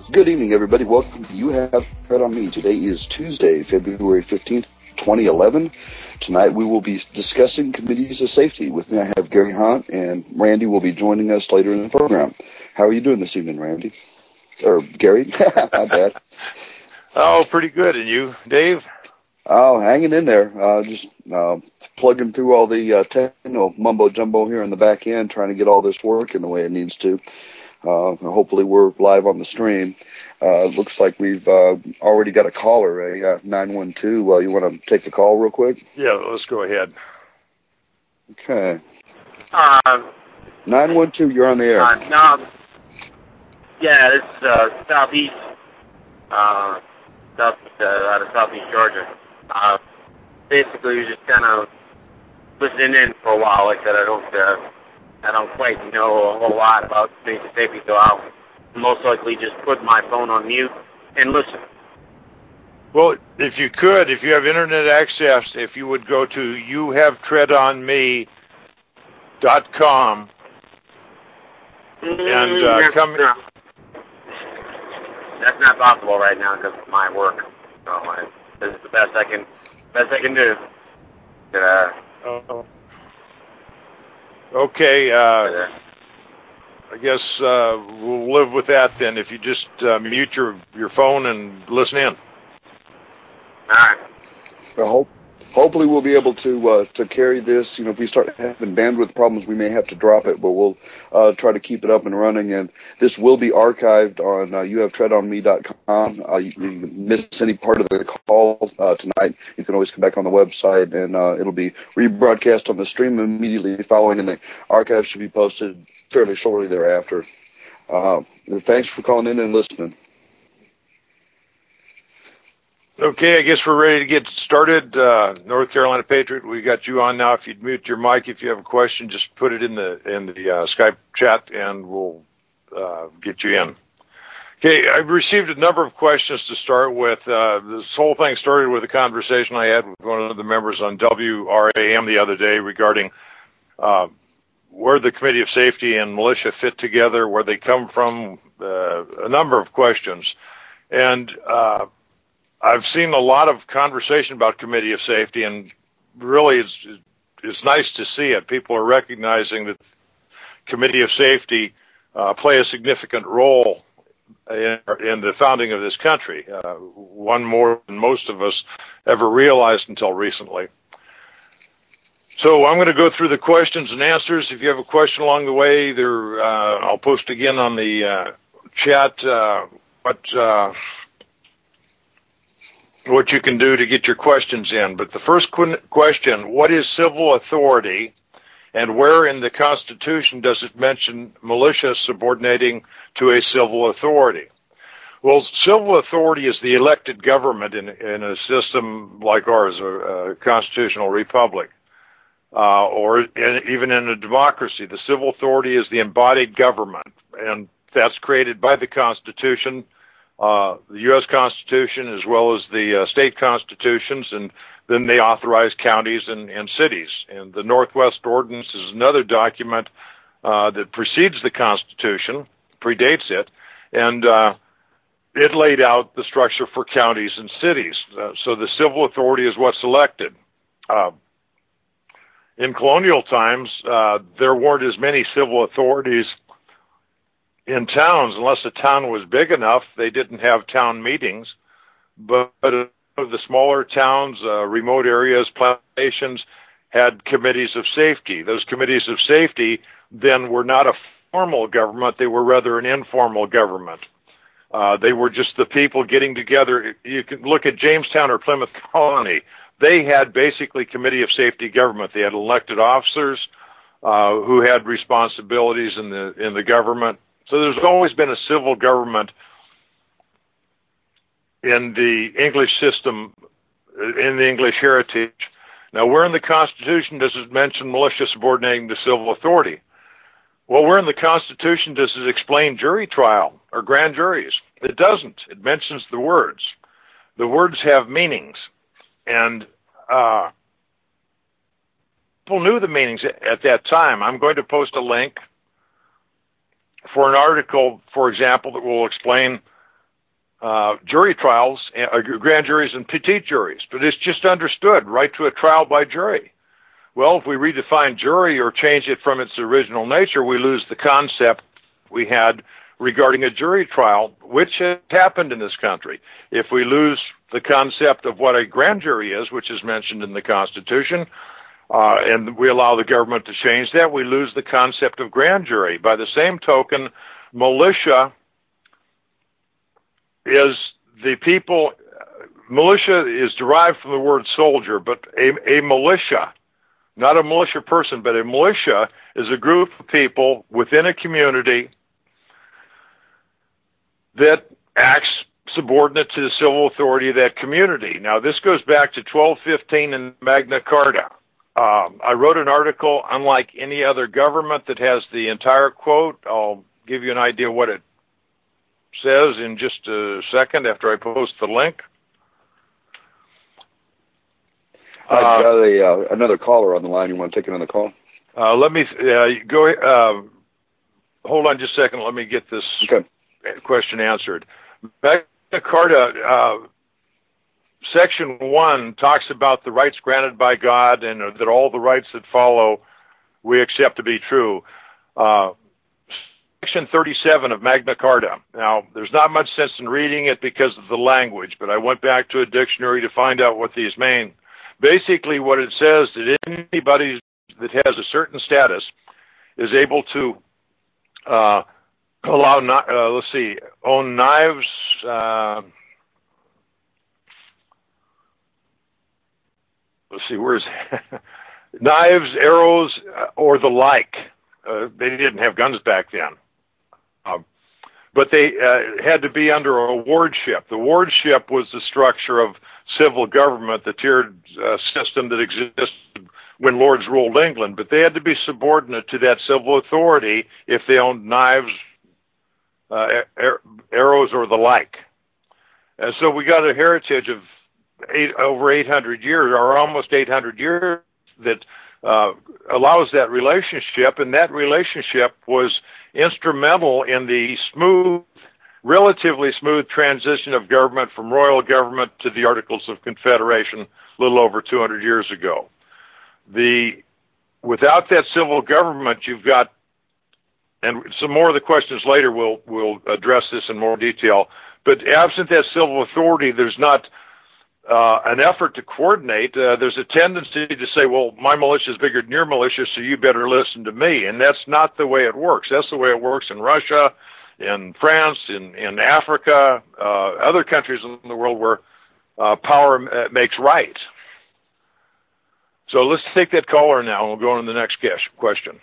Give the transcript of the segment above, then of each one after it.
Good evening, everybody. Welcome to You Have Tread on Me. Today is Tuesday, February 15th, 2011. Tonight we will be discussing committees of safety. With me I have Gary Hunt, and Randy will be joining us later in the program. How are you doing this evening, Randy? Or Gary? My bad. Oh, pretty good. And you, Dave? Oh, hanging in there. Just plugging through all the technical mumbo-jumbo here in the back end, trying to get all this working the way it needs to. Hopefully we're live on the stream. Looks like we've already got a caller, 912. You want to take the call real quick? Yeah, let's go ahead. Okay. 912, you're on the air. Yeah, this is southeast, out of southeast Georgia. Basically, you're just kind of listening in for a while. Like that, I don't quite know a whole lot about committees of safety, so I'll most likely just put my phone on mute and listen. Well, if you have internet access, if you would go to youhavetreadonme.com and come. No. That's not possible right now because of my work. So this is the best I can do. Okay. I guess we'll live with that then. If you just mute your phone and listen in. All right. Hopefully we'll be able to carry this. You know, if we start having bandwidth problems, we may have to drop it, but we'll try to keep it up and running. And this will be archived on youhavetreadonme.com. You miss any part of the call tonight, you can always come back on the website, and it'll be rebroadcast on the stream immediately following, and the archive should be posted fairly shortly thereafter. Thanks for calling in and listening. Okay, I guess we're ready to get started. North Carolina Patriot, we got you on now. If you'd mute your mic, if you have a question, just put it in the Skype chat, and we'll get you in. Okay, I've received a number of questions to start with. This whole thing started with a conversation I had with one of the members on WRAM the other day regarding where the Committee of Safety and Militia fit together, where they come from, a number of questions. And I've seen a lot of conversation about Committee of Safety, and really it's nice to see it. People are recognizing that Committee of Safety play a significant role in the founding of this country, one more than most of us ever realized until recently. So I'm going to go through the questions and answers. If you have a question along the way, either I'll post again on the chat what you can do to get your questions in. But the first question, what is civil authority, and where in the Constitution does it mention militia subordinating to a civil authority? Well, civil authority is the elected government in a system like ours, a constitutional republic. Or even in a democracy, the civil authority is the embodied government, and that's created by the Constitution, the U.S. Constitution, as well as the state constitutions, and then they authorize counties and cities. And the Northwest Ordinance is another document that precedes the Constitution, predates it, and it laid out the structure for counties and cities. So the civil authority is what's elected. In colonial times, there weren't as many civil authorities in towns. Unless a town was big enough, they didn't have town meetings. But the smaller towns, remote areas, plantations, had committees of safety. Those committees of safety then were not a formal government. They were rather an informal government. They were just the people getting together. You can look at Jamestown or Plymouth Colony. They had basically committee of safety government. They had elected officers who had responsibilities in the government. So there's always been a civil government in the English system, in the English heritage. Now, where in the Constitution does it mention militia subordinating to civil authority? Well, where in the Constitution does it explain jury trial or grand juries? It doesn't. It mentions the words. The words have meanings. And people knew the meanings at that time. I'm going to post a link for an article, for example, that will explain jury trials, grand juries and petite juries, but it's just understood, right to a trial by jury. Well, if we redefine jury or change it from its original nature, we lose the concept we had regarding a jury trial, which has happened in this country. If we lose the concept of what a grand jury is, which is mentioned in the Constitution, and we allow the government to change that, we lose the concept of grand jury. By the same token, militia is the people, militia is derived from the word soldier, but a militia, not a militia person, but a militia is a group of people within a community that acts subordinate to the civil authority of that community. Now, this goes back to 1215 in Magna Carta. I wrote an article, unlike any other government, that has the entire quote. I'll give you an idea what it says in just a second after I post the link. I've got another caller on the line. You want to take another call? Let me go. Hold on just a second. Let me get this question answered. Magna Carta, Section 1 talks about the rights granted by God and that all the rights that follow we accept to be true. Section 37 of Magna Carta. Now, there's not much sense in reading it because of the language, but I went back to a dictionary to find out what these mean. Basically, what it says is that anybody that has a certain status is able to own knives, where's knives, arrows, or the like. They didn't have guns back then. But they had to be under a wardship. The wardship was the structure of civil government, the tiered system that existed when lords ruled England. But they had to be subordinate to that civil authority if they owned knives, arrows, or the like. And so we got a heritage of over 800 years, or almost 800 years, that allows that relationship, and that relationship was instrumental in the relatively smooth transition of government from royal government to the Articles of Confederation a little over 200 years ago. Without that civil government, you've got, and some more of the questions later will address this in more detail, but absent that civil authority, there's not an effort to coordinate. There's a tendency to say, well, my militia is bigger than your militia, so you better listen to me. And that's not the way it works. That's the way it works in Russia, in France, in Africa, other countries in the world where power makes right. So let's take that caller now, and we'll go on to the next question.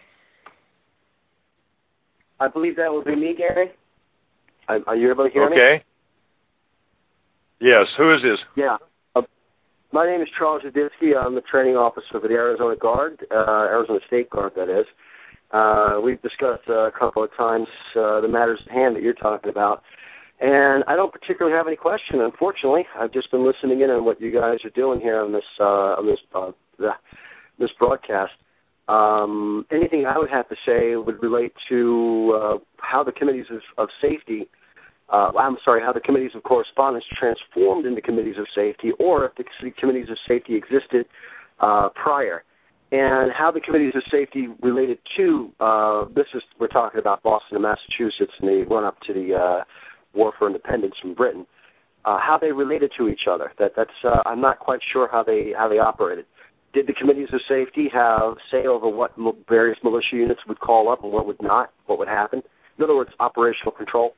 I believe that will be me, Gary. Are you able to hear me? Okay. Yes. Who is this? Yeah. My name is Charles Zuditsky. I'm the training officer for the Arizona Guard, Arizona State Guard, that is. We've discussed a couple of times the matters at hand that you're talking about. And I don't particularly have any question, unfortunately. I've just been listening in on what you guys are doing here on this broadcast. Anything I would have to say would relate to how the committees of safety how the committees of correspondence transformed into committees of safety, or if the committees of safety existed prior, and how the committees of safety related to, we're talking about Boston and Massachusetts and the run-up to the War for Independence from Britain, how they related to each other. I'm not quite sure how they operated. Did the committees of safety have say over what various militia units would call up and what would not, what would happen? In other words, operational control.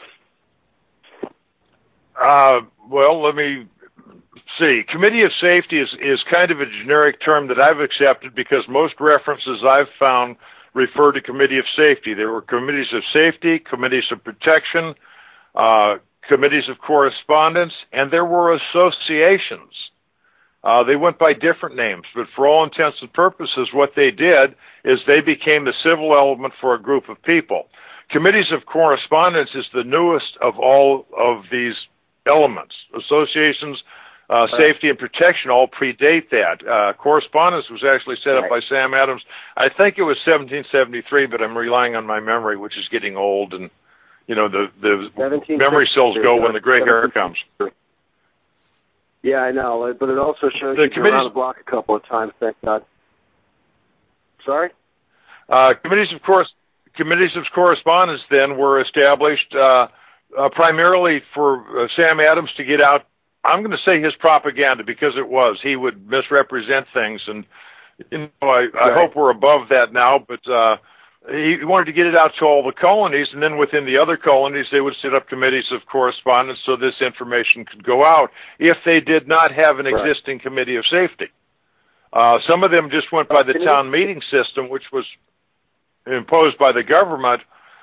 Well, let me see. Committee of Safety is kind of a generic term that I've accepted because most references I've found refer to Committee of Safety. There were committees of safety, committees of protection, committees of correspondence, and there were associations. They went by different names, but for all intents and purposes, what they did is they became the civil element for a group of people. Committees of correspondence is the newest of all of these elements. Associations, safety, and protection all predate that. Correspondence was actually set up by Sam Adams. I think it was 1773, but I'm relying on my memory, which is getting old, and the memory cells go when the gray hair comes. Yeah, I know, but it also shows you around the block a couple of times, thank God. Sorry? Committees of correspondence then were established primarily for Sam Adams to get out, I'm going to say his propaganda, because he would misrepresent things, and I hope we're above that now, but he wanted to get it out to all the colonies, and then within the other colonies they would set up committees of correspondence so this information could go out if they did not have an existing committee of safety. Some of them just went by the town meeting system, which was imposed by the government.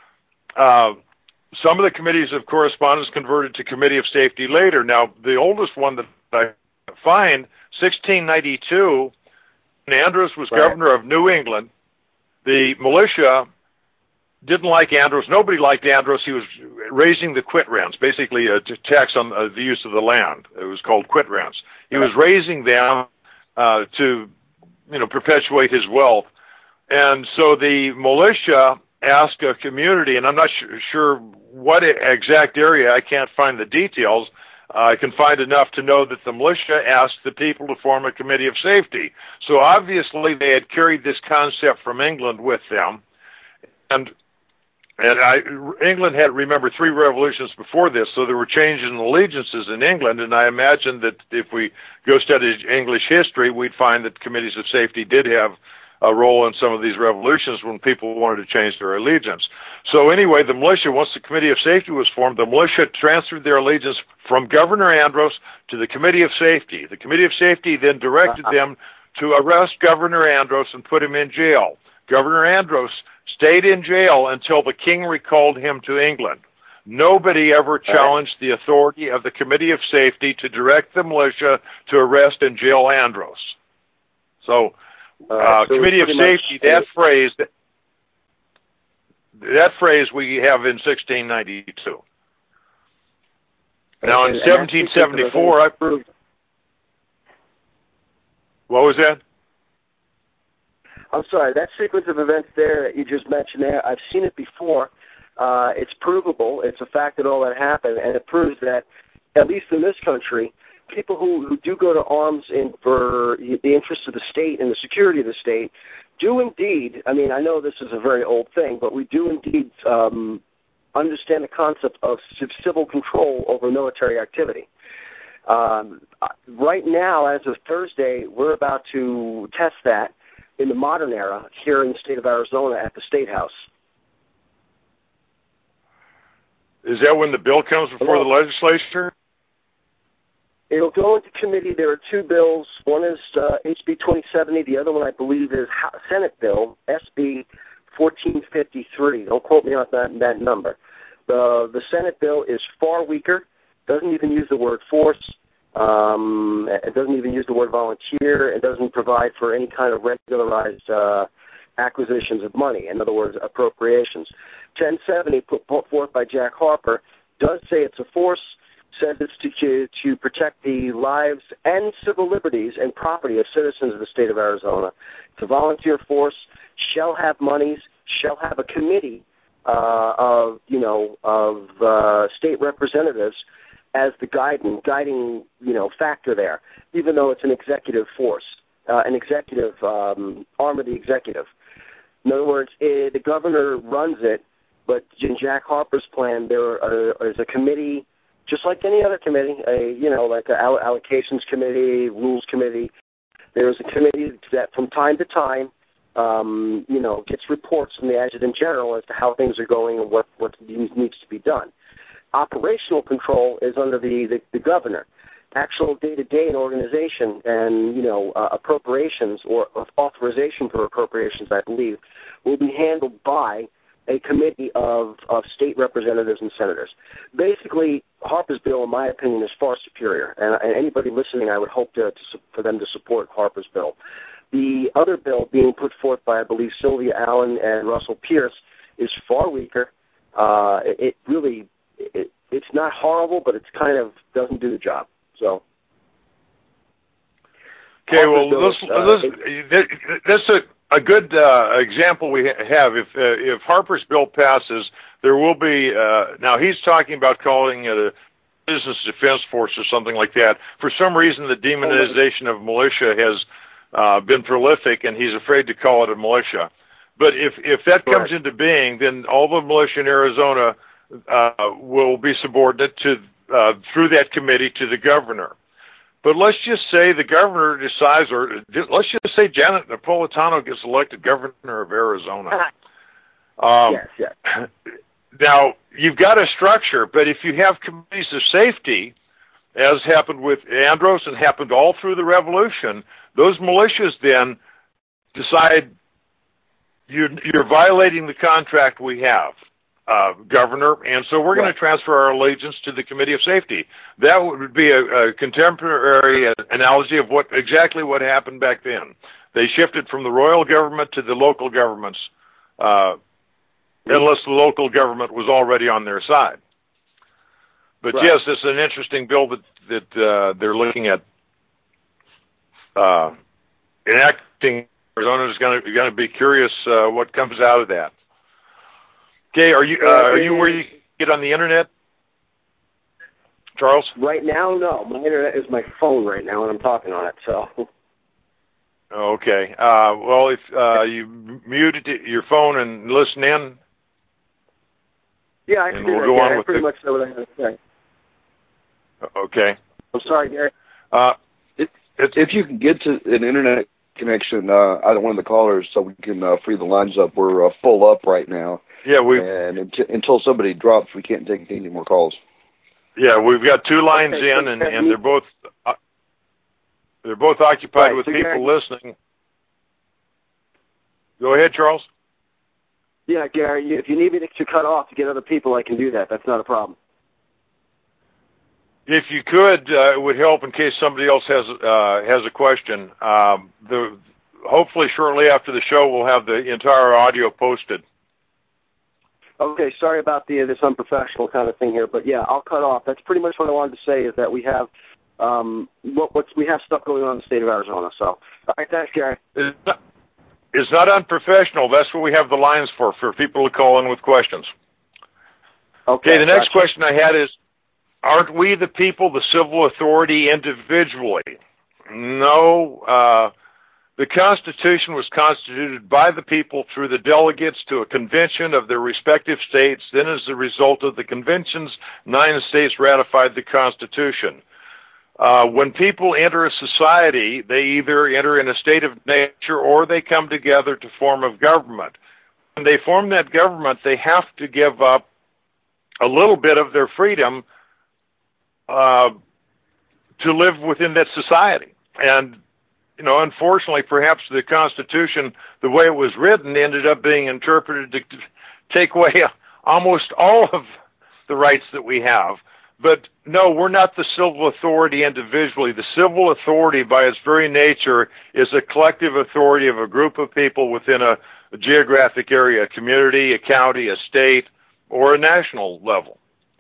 Some of the committees of correspondence converted to committee of safety later. Now, the oldest one that I find, 1692, when Andros was governor of New England. The militia didn't like Andros. Nobody liked Andros. He was raising the quit rents, basically a tax on the use of the land. It was called quit rents. He was raising them to, perpetuate his wealth. And so the militia asked a community, and I'm not sure what exact area, I can't find the details. I can find enough to know that the militia asked the people to form a committee of safety. So obviously they had carried this concept from England with them. And England had, remember, 3 revolutions before this, so there were changes in allegiances in England, and I imagine that if we go study English history, we'd find that committees of safety did have a role in some of these revolutions when people wanted to change their allegiance. So anyway, the militia, once the Committee of Safety was formed, the militia transferred their allegiance from Governor Andros to the Committee of Safety. The Committee of Safety then directed them to arrest Governor Andros and put him in jail. Governor Andros stayed in jail until the king recalled him to England. Nobody ever challenged the authority of the Committee of Safety to direct the militia to arrest and jail Andros. So Committee of Safety, that phrase we have in 1692. Now in 1774, what was that? I'm sorry, that sequence of events there that you just mentioned there, I've seen it before. It's provable. It's a fact that all that happened, and it proves that, at least in this country, people who do go to arms for the interests of the state and the security of the state do indeed, I mean, I know this is a very old thing, but we do indeed understand the concept of civil control over military activity. Right now, as of Thursday, we're about to test that in the modern era here in the state of Arizona at the State House. Is that when the bill comes before the legislature? It'll go into committee. There are 2 bills. One is HB 2070. The other one, I believe, is Senate Bill, SB 1453. Don't quote me on that number. The Senate bill is far weaker. Doesn't even use the word force. It doesn't even use the word volunteer. It doesn't provide for any kind of regularized acquisitions of money. In other words, appropriations. 1070, put forth by Jack Harper, does say it's a force, says it's to protect the lives and civil liberties and property of citizens of the state of Arizona. It's a volunteer force, shall have monies, shall have a committee of state representatives as the guiding factor there, even though it's an executive force, an executive arm of the executive. In other words, the governor runs it, but in Jack Harper's plan, there is a committee, just like any other committee, like an allocations committee, rules committee. There's a committee that from time to time, gets reports from the adjutant general as to how things are going and what needs to be done. Operational control is under the governor. Actual day-to-day in organization and, appropriations or authorization for appropriations, I believe, will be handled by a committee of state representatives and senators. Basically, Harper's bill, in my opinion, is far superior, and anybody listening, I would hope for them to support Harper's bill. The other bill being put forth by, I believe, Sylvia Allen and Russell Pierce is far weaker. It's not horrible, but it's kind of doesn't do the job. So. Okay, well, a good example we have, if Harper's bill passes, there will be, now he's talking about calling it a business defense force or something like that. For some reason, the demonization of militia has been prolific, and he's afraid to call it a militia. But if that comes into being, then all the militia in Arizona will be subordinate to through that committee to the governor. But let's just say the governor decides, or let's just say Janet Napolitano gets elected governor of Arizona. Yes. Now, you've got a structure, but if you have committees of safety, as happened with Andros and happened all through the revolution, those militias then decide you're violating the contract we have, Governor, and so we're going to transfer our allegiance to the Committee of Safety. That would be a contemporary analogy of exactly what happened back then. They shifted from the royal government to the local governments, unless the local government was already on their side. But yes, it's an interesting bill that they're looking at enacting. Arizona is going to be curious what comes out of that. Okay, are you where you get on the internet, Charles? Right now, no. My internet is my phone right now, and I'm talking on it. So. Okay. Well, if you muted your phone and listen in. Yeah, I can do that. Gary. I pretty much know what I have to say. Okay. I'm sorry, Gary. If you can get to an internet connection, either one of the callers, so we can free the lines up. We're full up right now. Yeah, and until somebody drops, we can't take any more calls. Yeah, we've got two lines in, and they're both occupied with people listening. Go ahead, Charles. Yeah, Gary, if you need me to cut off to get other people, I can do that. That's not a problem. If you could, it would help in case somebody else has a question. Hopefully, shortly after the show, we'll have the entire audio posted. Okay, sorry about this unprofessional kind of thing here, but yeah, I'll cut off. That's pretty much what I wanted to say. Is that we have we have stuff going on in the state of Arizona. So, all right, thanks, Gary. It's not unprofessional. That's what we have the lines for people to call in with questions. Okay, the next question I had is, aren't we the people, the civil authority individually? No. The Constitution was constituted by the people through the delegates to a convention of their respective states. Then, as a result of the conventions, 9 states ratified the Constitution. When people enter a society, they either enter in a state of nature or they come together to form a government. When they form that government, they have to give up a little bit of their freedom to live within that society. And, unfortunately, perhaps the Constitution, the way it was written, ended up being interpreted to take away almost all of the rights that we have. But no, we're not the civil authority individually. The civil authority, by its very nature, is a collective authority of a group of people within a geographic area, a community, a county, a state, or a national level.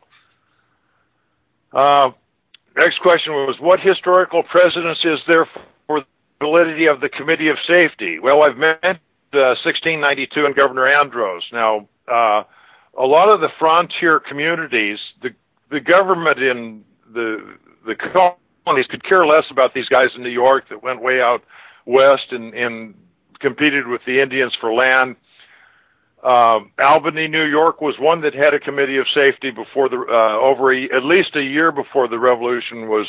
Next question was, what historical precedence is there for the validity of the Committee of Safety? Well, I've mentioned 1692 and Governor Andros. Now, a lot of the frontier communities, the government in the colonies could care less about these guys in New York that went way out west and competed with the Indians for land. Albany, New York was one that had a Committee of Safety before at least a year before the revolution was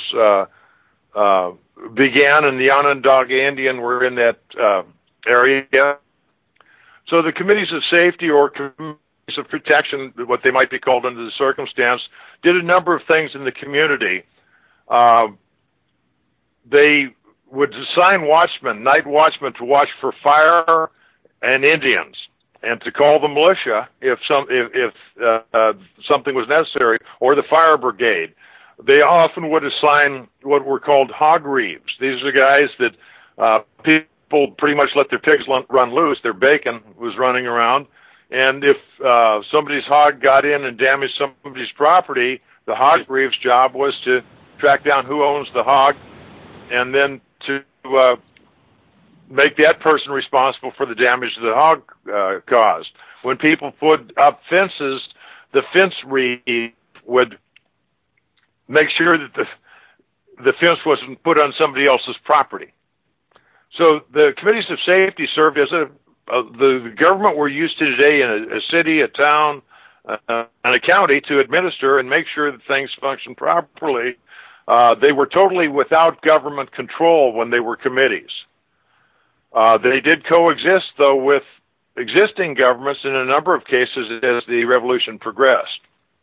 began, and the Onondaga Indian were in that area. So the Committees of Safety or Committees of Protection, what they might be called under the circumstance, did a number of things in the community. They would assign watchmen, night watchmen, to watch for fire and Indians, and to call the militia if something was necessary, or the fire brigade. They often would assign what were called hog reeves. These are guys that people pretty much let their pigs run loose. Their bacon was running around. And if somebody's hog got in and damaged somebody's property, the hog reeve's job was to track down who owns the hog and then to make that person responsible for the damage the hog caused. When people put up fences, the fence reeve would make sure that the fence wasn't put on somebody else's property. So the committees of safety served as the government we're used to today in a city, a town, and a county to administer and make sure that things function properly. They were totally without government control when they were committees. They did coexist, though, with existing governments in a number of cases as the revolution progressed.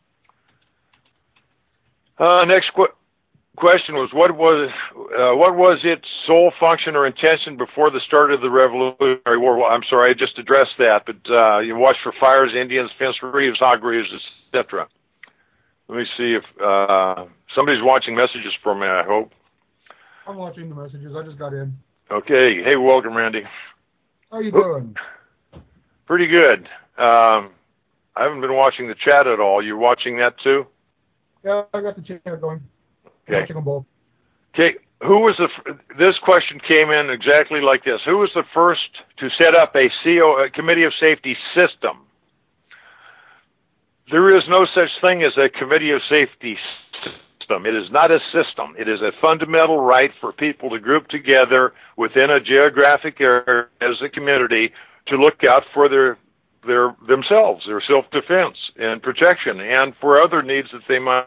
Next question was, what was its sole function or intention before the start of the Revolutionary War? Well, I'm sorry, I just addressed that, but you watch for fires, Indians, fence reeves, hog reeves, etc. Let me see if somebody's watching messages for me, I hope. I'm watching the messages. I just got in. Okay. Hey, welcome, Randy. How you doing? Pretty good. I haven't been watching the chat at all. You watching that too? Yeah, I got the chat going. Okay. Watching them both. Okay. This question came in exactly like this. Who was the first to set up a Committee of Safety system? There is no such thing as a Committee of Safety system. It is not a system. It is a fundamental right for people to group together within a geographic area as a community to look out for themselves, their self-defense and protection, and for other needs that they might.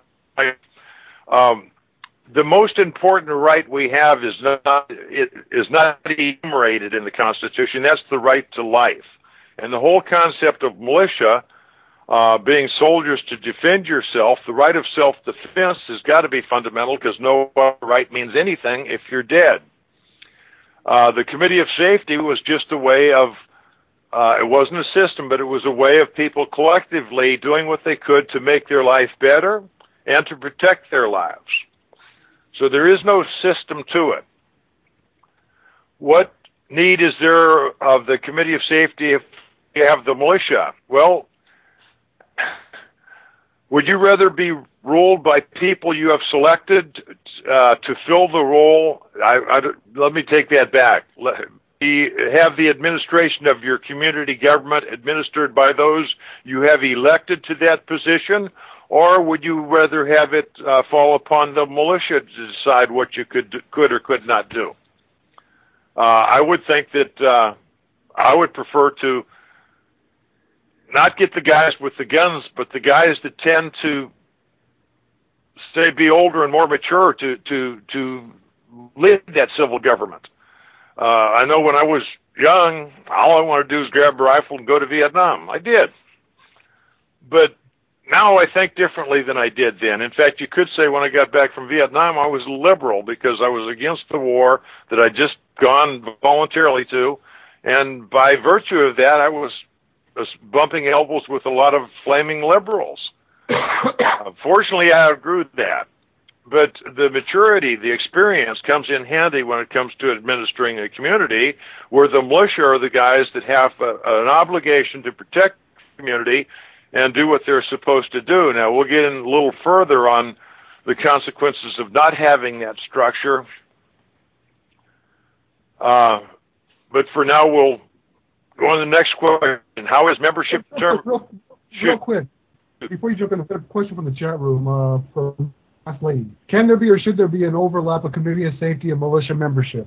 The most important right we have is not enumerated in the Constitution. That's the right to life. And the whole concept of militia, being soldiers to defend yourself, the right of self-defense has got to be fundamental, because no right means anything if you're dead. The Committee of Safety was just a way of, it wasn't a system, but it was a way of people collectively doing what they could to make their life better and to protect their lives. So there is no system to it. What need is there of the Committee of Safety if you have the militia? Well, would you rather be ruled by people you have selected to fill the role? Let me take that back. Have the administration of your community government administered by those you have elected to that position? Or would you rather have it fall upon the militia to decide what you could or could not do? I would think that I would prefer to not get the guys with the guns, but the guys that tend to be older and more mature to lead that civil government. I know when I was young, all I wanted to do is grab a rifle and go to Vietnam. I did. But now I think differently than I did then. In fact, you could say when I got back from Vietnam, I was liberal because I was against the war that I'd just gone voluntarily to. And by virtue of that, I was bumping elbows with a lot of flaming liberals. Fortunately, I outgrew that. But the maturity, the experience comes in handy when it comes to administering a community where the militia are the guys that have an obligation to protect the community and do what they're supposed to do. Now, we'll get in a little further on the consequences of not having that structure. But for now, we'll go on to the next question. How is membership determined? Real quick, before you jump in, a question from the chat room from Last Lady. Can there be or should there be an overlap of Committee of Safety and militia membership?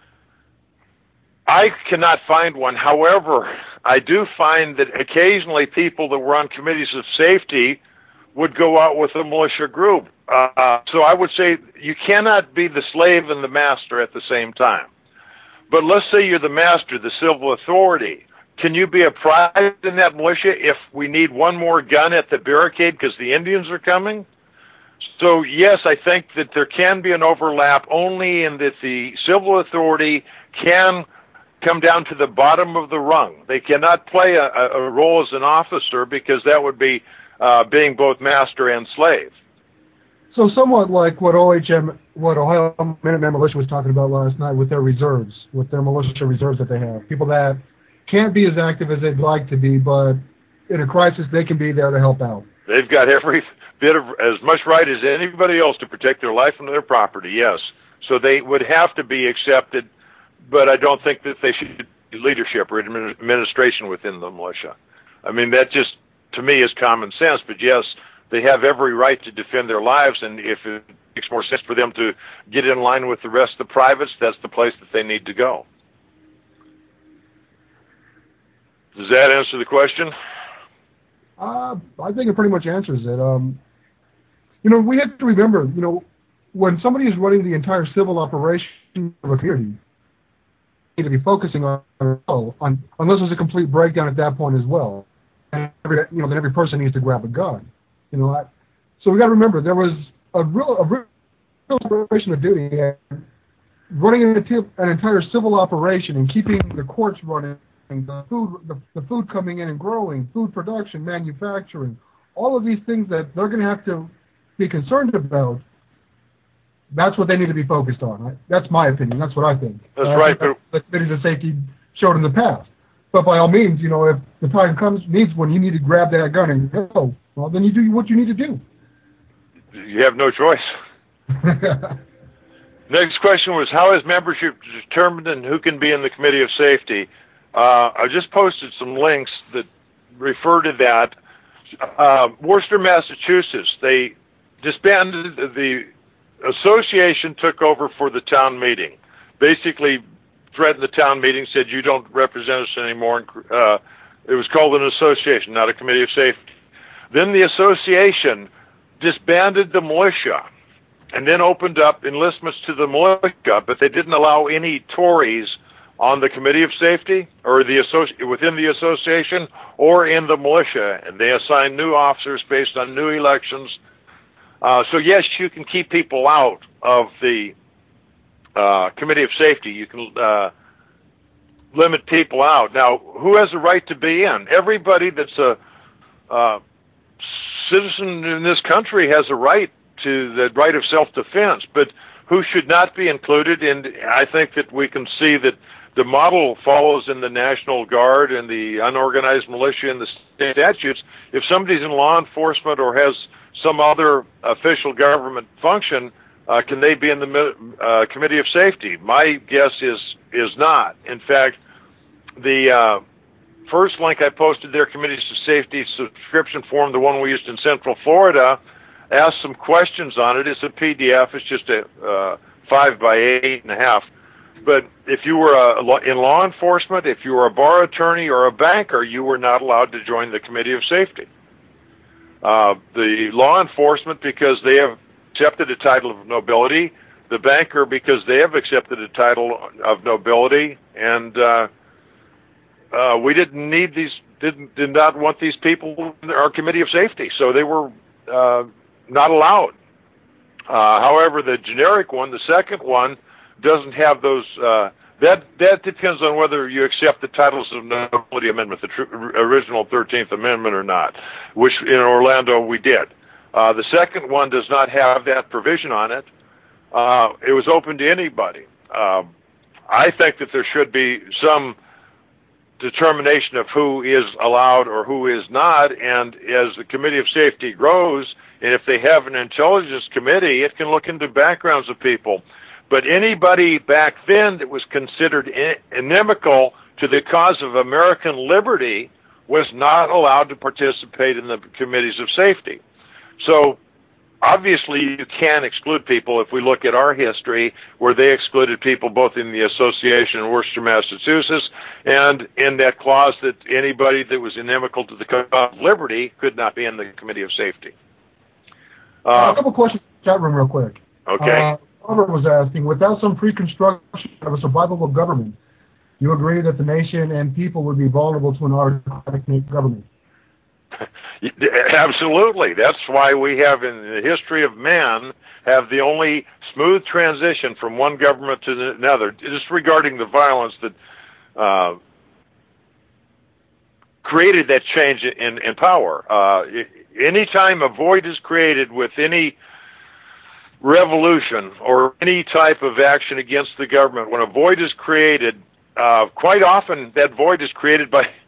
I cannot find one. However, I do find that occasionally people that were on committees of safety would go out with a militia group. So I would say you cannot be the slave and the master at the same time. But let's say you're the master, the civil authority. Can you be a private in that militia if we need one more gun at the barricade because the Indians are coming? So, yes, I think that there can be an overlap only in that the civil authority can come down to the bottom of the rung. They cannot play a role as an officer because that would be being both master and slave. So somewhat like what Ohio Minuteman Militia was talking about last night with their reserves, with their militia reserves that they have. People that can't be as active as they'd like to be, but in a crisis they can be there to help out. They've got every bit of as much right as anybody else to protect their life and their property, yes. So they would have to be accepted but I don't think that they should be leadership or administration within the militia. I mean, that just, to me, is common sense. But yes, they have every right to defend their lives, and if it makes more sense for them to get in line with the rest of the privates, that's the place that they need to go. Does that answer the question? I think it pretty much answers it. We have to remember, when somebody is running the entire civil operation of a community, they need to be focusing on unless there's a complete breakdown at that point as well. And then every person needs to grab a gun. So we got to remember there was a real separation of duty, and running an entire civil operation and keeping the courts running, the food coming in and growing, food production, manufacturing, all of these things that they're going to have to be concerned about. That's what they need to be focused on. Right? That's my opinion. That's what I think. That's right. The committees of safety showed in the past. But by all means, if the time needs when you need to grab that gun and go, well, then you do what you need to do. You have no choice. Next question was, how is membership determined and who can be in the Committee of Safety? I just posted some links that refer to that. Worcester, Massachusetts, they disbanded. The association took over for the town meeting. Basically threatened the town meeting, said, you don't represent us anymore. It was called an association, not a Committee of Safety. Then the association disbanded the militia and then opened up enlistments to the militia, but they didn't allow any Tories on the Committee of Safety or within the association or in the militia, and they assigned new officers based on new elections. So yes, you can keep people out of the Committee of Safety. You can limit people out. Now, who has a right to be in? Everybody that's a citizen in this country has a right to the right of self-defense, but who should not be included? And I think that we can see that the model follows in the National Guard and the unorganized militia and the state statutes. If somebody's in law enforcement or has some other official government function, can they be in the Committee of Safety? My guess is not. In fact, the first link I posted there, Committees of Safety subscription form, the one we used in Central Florida, asked some questions on it. It's a PDF. It's just a 5 by 8.5. But if you were in law enforcement, if you were a bar attorney or a banker, you were not allowed to join the Committee of Safety. The law enforcement, because they have accepted a title of nobility, the banker, because they have accepted a title of nobility, and we did not want these people in our Committee of Safety, so they were not allowed. However, the generic one, the second one, doesn't have those. That depends on whether you accept the titles of nobility amendment, the original 13th Amendment, or not, which in Orlando we did. The second one does not have that provision on it. It was open to anybody. I think that there should be some determination of who is allowed or who is not, and as the Committee of Safety grows, and if they have an intelligence committee, it can look into backgrounds of people. But anybody back then that was considered inimical to the cause of American liberty was not allowed to participate in the Committees of Safety. So obviously you can exclude people if we look at our history, where they excluded people both in the association in Worcester, Massachusetts, and in that clause that anybody that was inimical to the cause of liberty could not be in the Committee of Safety. A couple questions in the chat room real quick. Okay. Robert was asking, without some pre-construction of a survivable government, you agree that the nation and people would be vulnerable to an autocratic government? Absolutely. That's why we have, in the history of man, have the only smooth transition from one government to another, disregarding the violence that created that change in power. Anytime a void is created with any revolution or any type of action against the government, when a void is created, quite often that void is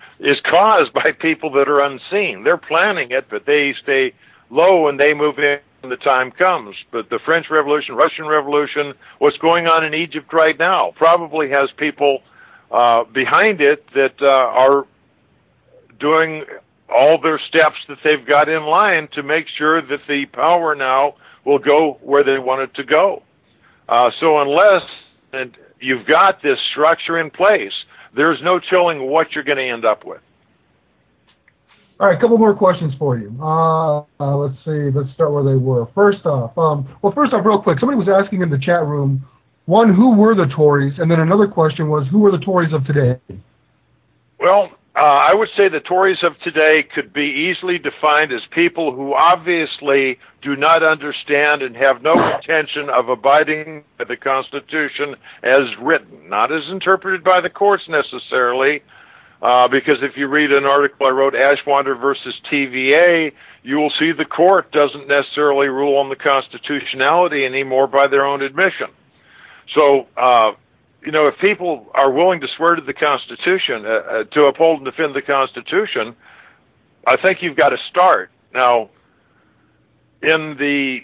caused by people that are unseen. They're planning it, but they stay low and they move in when the time comes. But the French Revolution, Russian Revolution, what's going on in Egypt right now probably has people behind it that are doing all their steps that they've got in line to make sure that the power now will go where they want it to go. So unless you've got this structure in place, there's no telling what you're going to end up with. All right, a couple more questions for you. Let's see. Let's start where they were. First off, real quick, somebody was asking in the chat room, one, who were the Tories? And then another question was, who are the Tories of today? Well, I would say the Tories of today could be easily defined as people who obviously do not understand and have no intention of abiding by the Constitution as written, not as interpreted by the courts necessarily, because if you read an article I wrote, Ashwander versus TVA, you will see the court doesn't necessarily rule on the constitutionality anymore by their own admission. So, if people are willing to swear to the Constitution, to uphold and defend the Constitution, I think you've got to start. Now, in the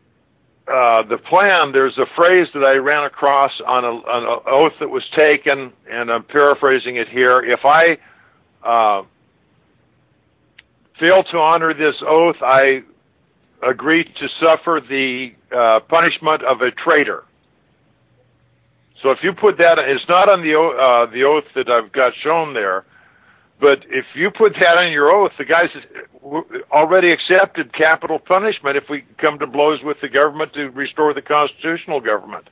plan, there's a phrase that I ran across on an oath that was taken, and I'm paraphrasing it here. If I fail to honor this oath, I agree to suffer the punishment of a traitor. So if you put that, it's not on the oath that I've got shown there, but if you put that on your oath, the guy's already accepted capital punishment if we come to blows with the government to restore the constitutional government.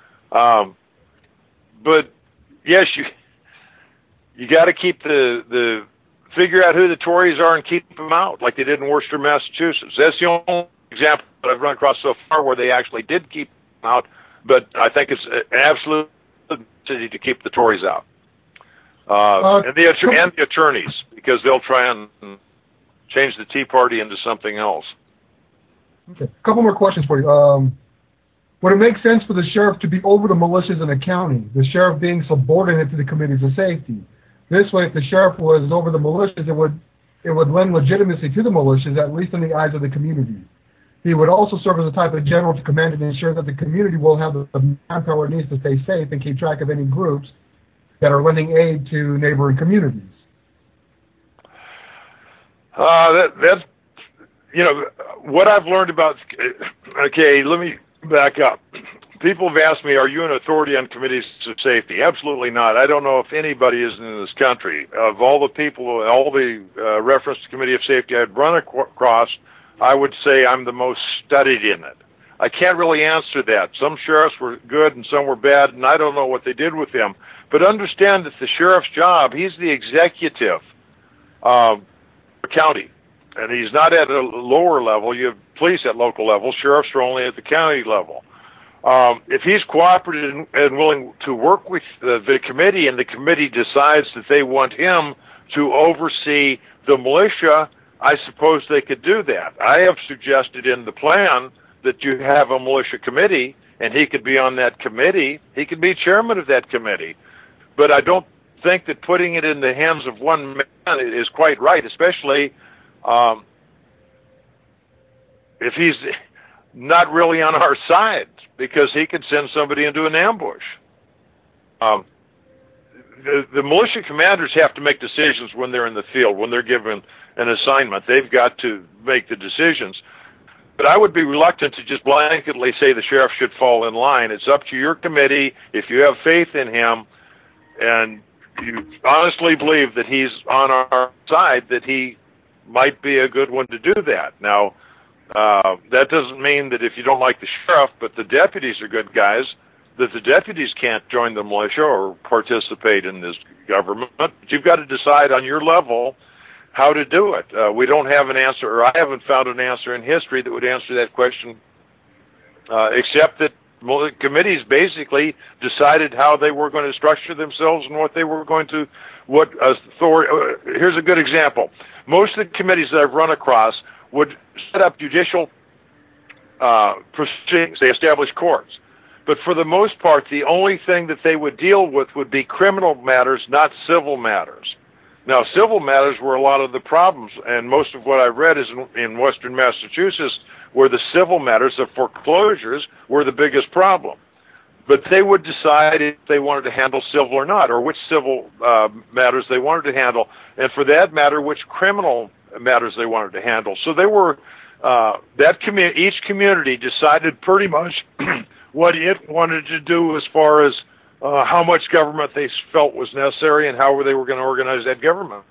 But yes, you got to keep figure out who the Tories are and keep them out, like they did in Worcester, Massachusetts. That's the only example that I've run across so far where they actually did keep them out. But I think it's an absolute necessity to keep the Tories out, and the attorneys, because they'll try and change the Tea Party into something else. Okay, a couple more questions for you. Would it make sense for the sheriff to be over the militias in a county, the sheriff being subordinate to the committees of safety? This way, if the sheriff was over the militias, it would lend legitimacy to the militias, at least in the eyes of the community. He would also serve as a type of general to command and ensure that the community will have the manpower it needs to stay safe and keep track of any groups that are lending aid to neighboring communities. That's what I've learned about. Okay, let me back up. People have asked me, are you an authority on committees of safety? Absolutely not. I don't know if anybody is in this country. Of all the people, all the reference to committee of safety I'd run across, I would say I'm the most studied in it. I can't really answer that. Some sheriffs were good and some were bad, and I don't know what they did with them. But understand that the sheriff's job, he's the executive of the county, and he's not at a lower level. You have police at local level. Sheriffs are only at the county level. If he's cooperative and willing to work with the committee, and the committee decides that they want him to oversee the militia, I suppose they could do that. I have suggested in the plan that you have a militia committee, and he could be on that committee. He could be chairman of that committee. But I don't think that putting it in the hands of one man is quite right, especially if he's not really on our side, because he could send somebody into an ambush. The militia commanders have to make decisions when they're in the field, when they're given an assignment. They've got to make the decisions. But I would be reluctant to just blanketly say the sheriff should fall in line. It's up to your committee. If you have faith in him and you honestly believe that he's on our side, that he might be a good one to do that. Now, that doesn't mean that if you don't like the sheriff, but the deputies are good guys, that the deputies can't join the militia or participate in this government. But you've got to decide on your level how to do it. We don't have an answer, or I haven't found an answer in history that would answer that question, except that committees basically decided how they were going to structure themselves and what they were going to, what authority. Here's a good example. Most of the committees that I've run across would set up judicial proceedings. They establish courts. But for the most part, the only thing that they would deal with would be criminal matters, not civil matters. Now, civil matters were a lot of the problems, and most of what I read is in Western Massachusetts, where the civil matters of foreclosures were the biggest problem. But they would decide if they wanted to handle civil or not, or which civil matters they wanted to handle, and for that matter, which criminal matters they wanted to handle. So they were each community decided pretty much what it wanted to do as far as how much government they felt was necessary and how they were going to organize that government.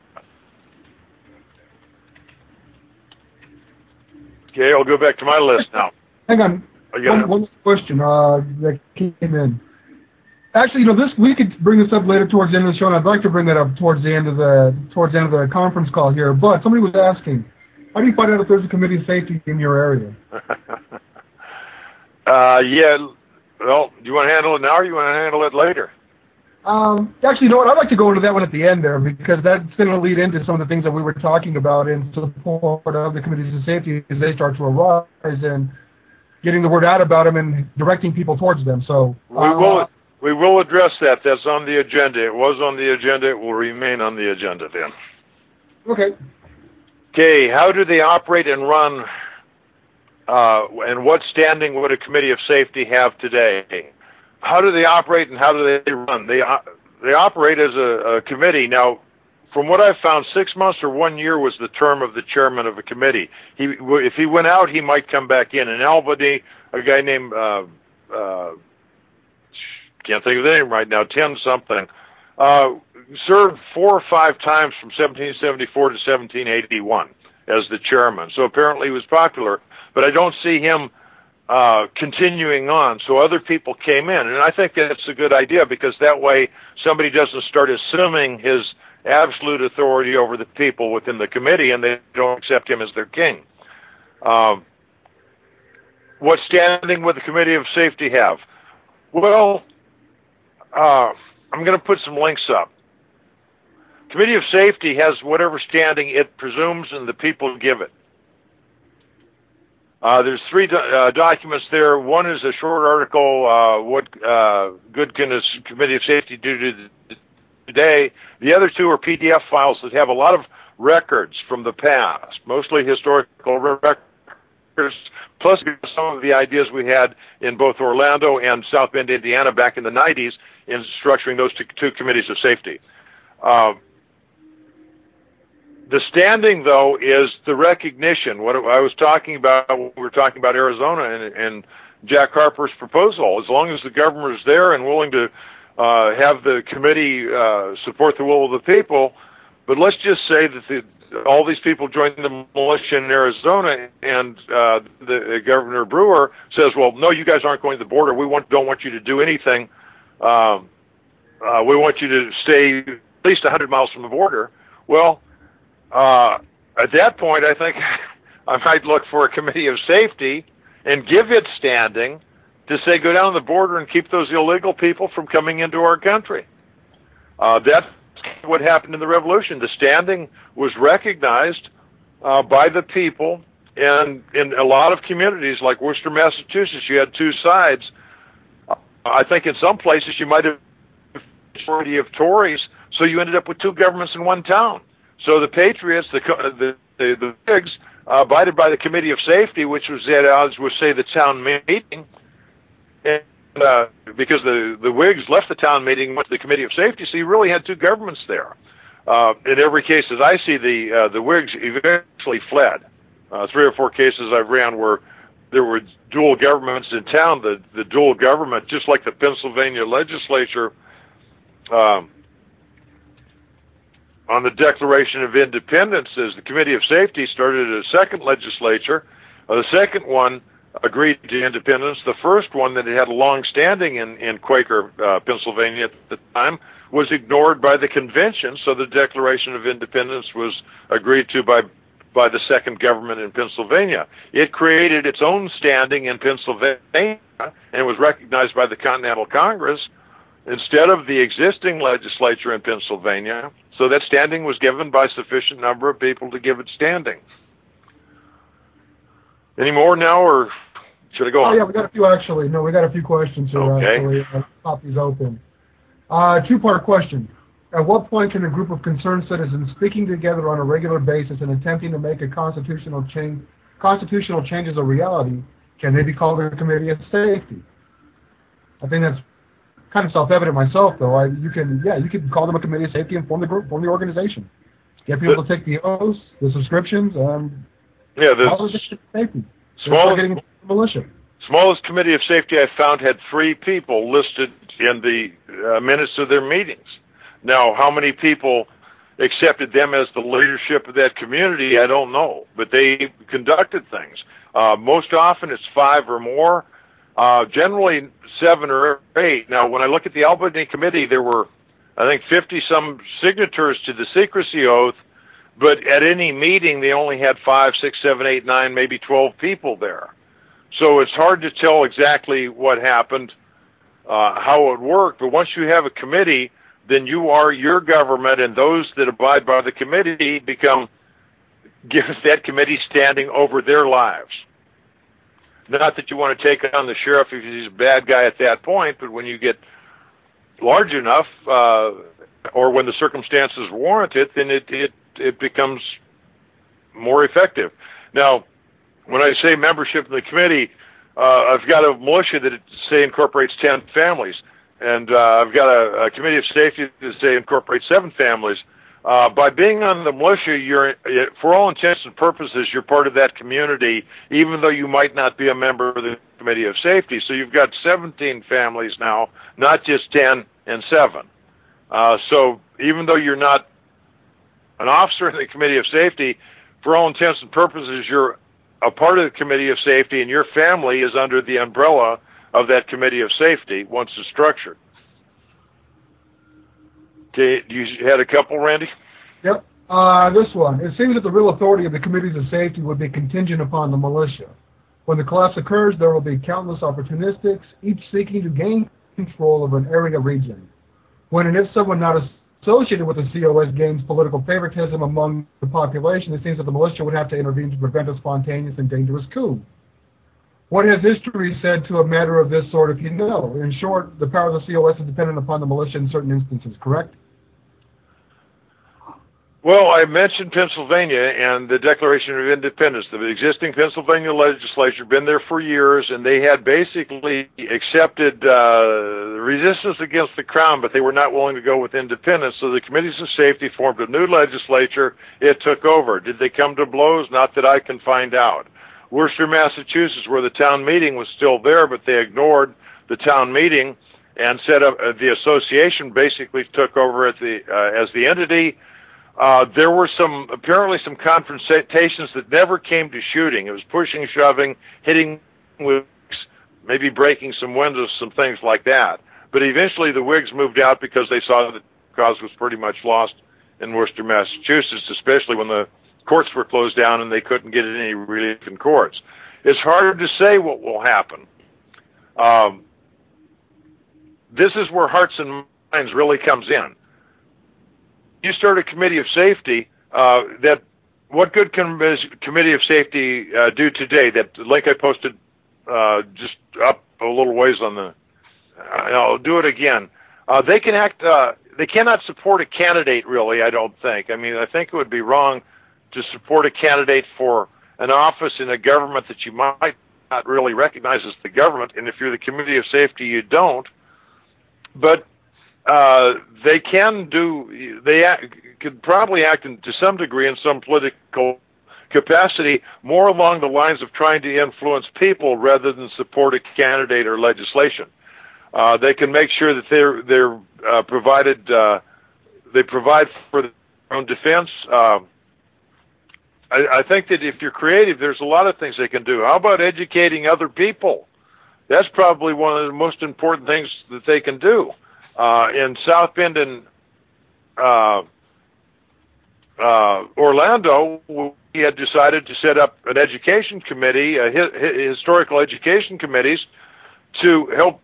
Okay, I'll go back to my list now. Hang on. One question that came in. Actually, we could bring this up later towards the end of the show, and I'd like to bring that up towards the end of the conference call here. But somebody was asking, how do you find out if there's a committee of safety in your area? Yeah. Well, do you want to handle it now, or do you want to handle it later? Actually, you know what? I'd like to go into that one at the end there, because that's going to lead into some of the things that we were talking about in support of the committees of safety as they start to arise and getting the word out about them and directing people towards them. So we will address that. That's on the agenda. It was on the agenda. It will remain on the agenda then. Okay. Okay. How do they operate and run? And what standing would a committee of safety have today? How do they operate and how do they run? They operate as a committee. Now, from what I've found, 6 months or 1 year was the term of the chairman of a committee. If he went out, he might come back in. In Albany, a guy named, can't think of the name right now, Tim something, served 4 or 5 times from 1774 to 1781 as the chairman. So apparently he was popular, but I don't see him continuing on. So other people came in, and I think that's a good idea, because that way somebody doesn't start assuming his absolute authority over the people within the committee, and they don't accept him as their king. What standing would the Committee of Safety have? Well, I'm going to put some links up. Committee of Safety has whatever standing it presumes and the people give it. There's 3 documents there. One is a short article, what good can a Committee of Safety do today? The other 2 are PDF files that have a lot of records from the past, mostly historical records, plus some of the ideas we had in both Orlando and South Bend, Indiana back in the 90s in structuring those two committees of safety. The standing, though, is the recognition. What I was talking about when we were talking about Arizona and Jack Harper's proposal, as long as the governor is there and willing to have the committee support the will of the people. But let's just say that all these people join the militia in Arizona, and the Governor Brewer says, well, no, you guys aren't going to the border. We don't want you to do anything. We want you to stay at least 100 miles from the border. Well, at that point, I think I might look for a committee of safety and give it standing to say, go down the border and keep those illegal people from coming into our country. That's what happened in the revolution. The standing was recognized by the people, and in a lot of communities like Worcester, Massachusetts, you had 2 sides. I think in some places you might have a majority of Tories, so you ended up with 2 governments in one town. So the Patriots, the Whigs, abided by the Committee of Safety, which was at odds with, say, the town meeting, and because the Whigs left the town meeting and went to the Committee of Safety, so you really had 2 governments there. In every case, as I see, the Whigs eventually fled. 3 or 4 cases I've ran where there were dual governments in town. The dual government, just like the Pennsylvania legislature, on the Declaration of Independence, as the Committee of Safety started a second legislature. The second one agreed to independence. The first one, that had a long standing in Quaker, Pennsylvania at the time, was ignored by the convention, so the Declaration of Independence was agreed to by the second government in Pennsylvania. It created its own standing in Pennsylvania and was recognized by the Continental Congress instead of the existing legislature in Pennsylvania. So that standing was given by sufficient number of people to give it standing. Any more now, or should I go on? Oh, yeah, we got a few actually. No, we got a few questions here, okay. Actually. I'll pop these open. 2-part question. At what point can a group of concerned citizens speaking together on a regular basis and attempting to make a constitutional change constitutional changes a reality, can they be called a committee of safety? I think that's kind of self-evident myself, though. You can call them a committee of safety and form the group, form the organization. Get people to take the oaths, the subscriptions, and the safety. Smallest committee of safety I found had 3 people listed in the minutes of their meetings. Now, how many people accepted them as the leadership of that community, I don't know. But they conducted things. Most often it's 5 or more, generally 7 or 8. Now, when I look at the Albany Committee, there were, I think, 50-some signatories to the secrecy oath, but at any meeting they only had 5, 6, 7, 8, 9, maybe 12 people there. So it's hard to tell exactly what happened, how it worked. But once you have a committee, then you are your government, and those that abide by the committee give that committee standing over their lives. Not that you want to take on the sheriff if he's a bad guy at that point, but when you get large enough, or when the circumstances warrant it, then it becomes more effective. Now, when I say membership in the committee, I've got a militia that, say, incorporates 10 families, and I've got a committee of safety that, say, incorporates 7 families. By being on the militia, you're, for all intents and purposes, you're part of that community, even though you might not be a member of the committee of safety. So you've got 17 families now, not just 10 and 7. So even though you're not an officer in the committee of safety, for all intents and purposes, you're a part of the committee of safety, and your family is under the umbrella of that committee of safety once it's structured. Okay, you had a couple, Randy? Yep. This one. It seems that the real authority of the committees of safety would be contingent upon the militia. When the collapse occurs, there will be countless opportunistics, each seeking to gain control of an area region. When and if someone not associated with the COS gains political favoritism among the population, it seems that the militia would have to intervene to prevent a spontaneous and dangerous coup. What has history said to a matter of this sort, if you know? In short, the power of the COS is dependent upon the militia in certain instances, correct? Well, I mentioned Pennsylvania and the Declaration of Independence. The existing Pennsylvania legislature had been there for years, and they had basically accepted resistance against the Crown, but they were not willing to go with independence. So the committees of safety formed a new legislature. It took over. Did they come to blows? Not that I can find out. Worcester, Massachusetts, where the town meeting was still there, but they ignored the town meeting and set up the association. Basically, took over at as the entity. There were apparently some confrontations that never came to shooting. It was pushing, shoving, hitting Whigs, maybe breaking some windows, some things like that. But eventually the Whigs moved out because they saw that the cause was pretty much lost in Worcester, Massachusetts, especially when the courts were closed down and they couldn't get any relief in courts. It's hard to say what will happen. This is where Hearts and Minds really comes in. You start a committee of safety, what good can committee of safety do today? That link I posted just up a little ways on the, I'll do it again. They can act, they cannot support a candidate really, I don't think. I mean, I think it would be wrong to support a candidate for an office in a government that you might not really recognize as the government, and if you're the committee of safety, you don't. But they could probably act to some degree in some political capacity more along the lines of trying to influence people rather than support a candidate or legislation. They can make sure that they're provided, they provide for their own defense. I think that if you're creative, there's a lot of things they can do. How about educating other people? That's probably one of the most important things that they can do. In South Bend and Orlando, we had decided to set up an education committee, historical education committees, to help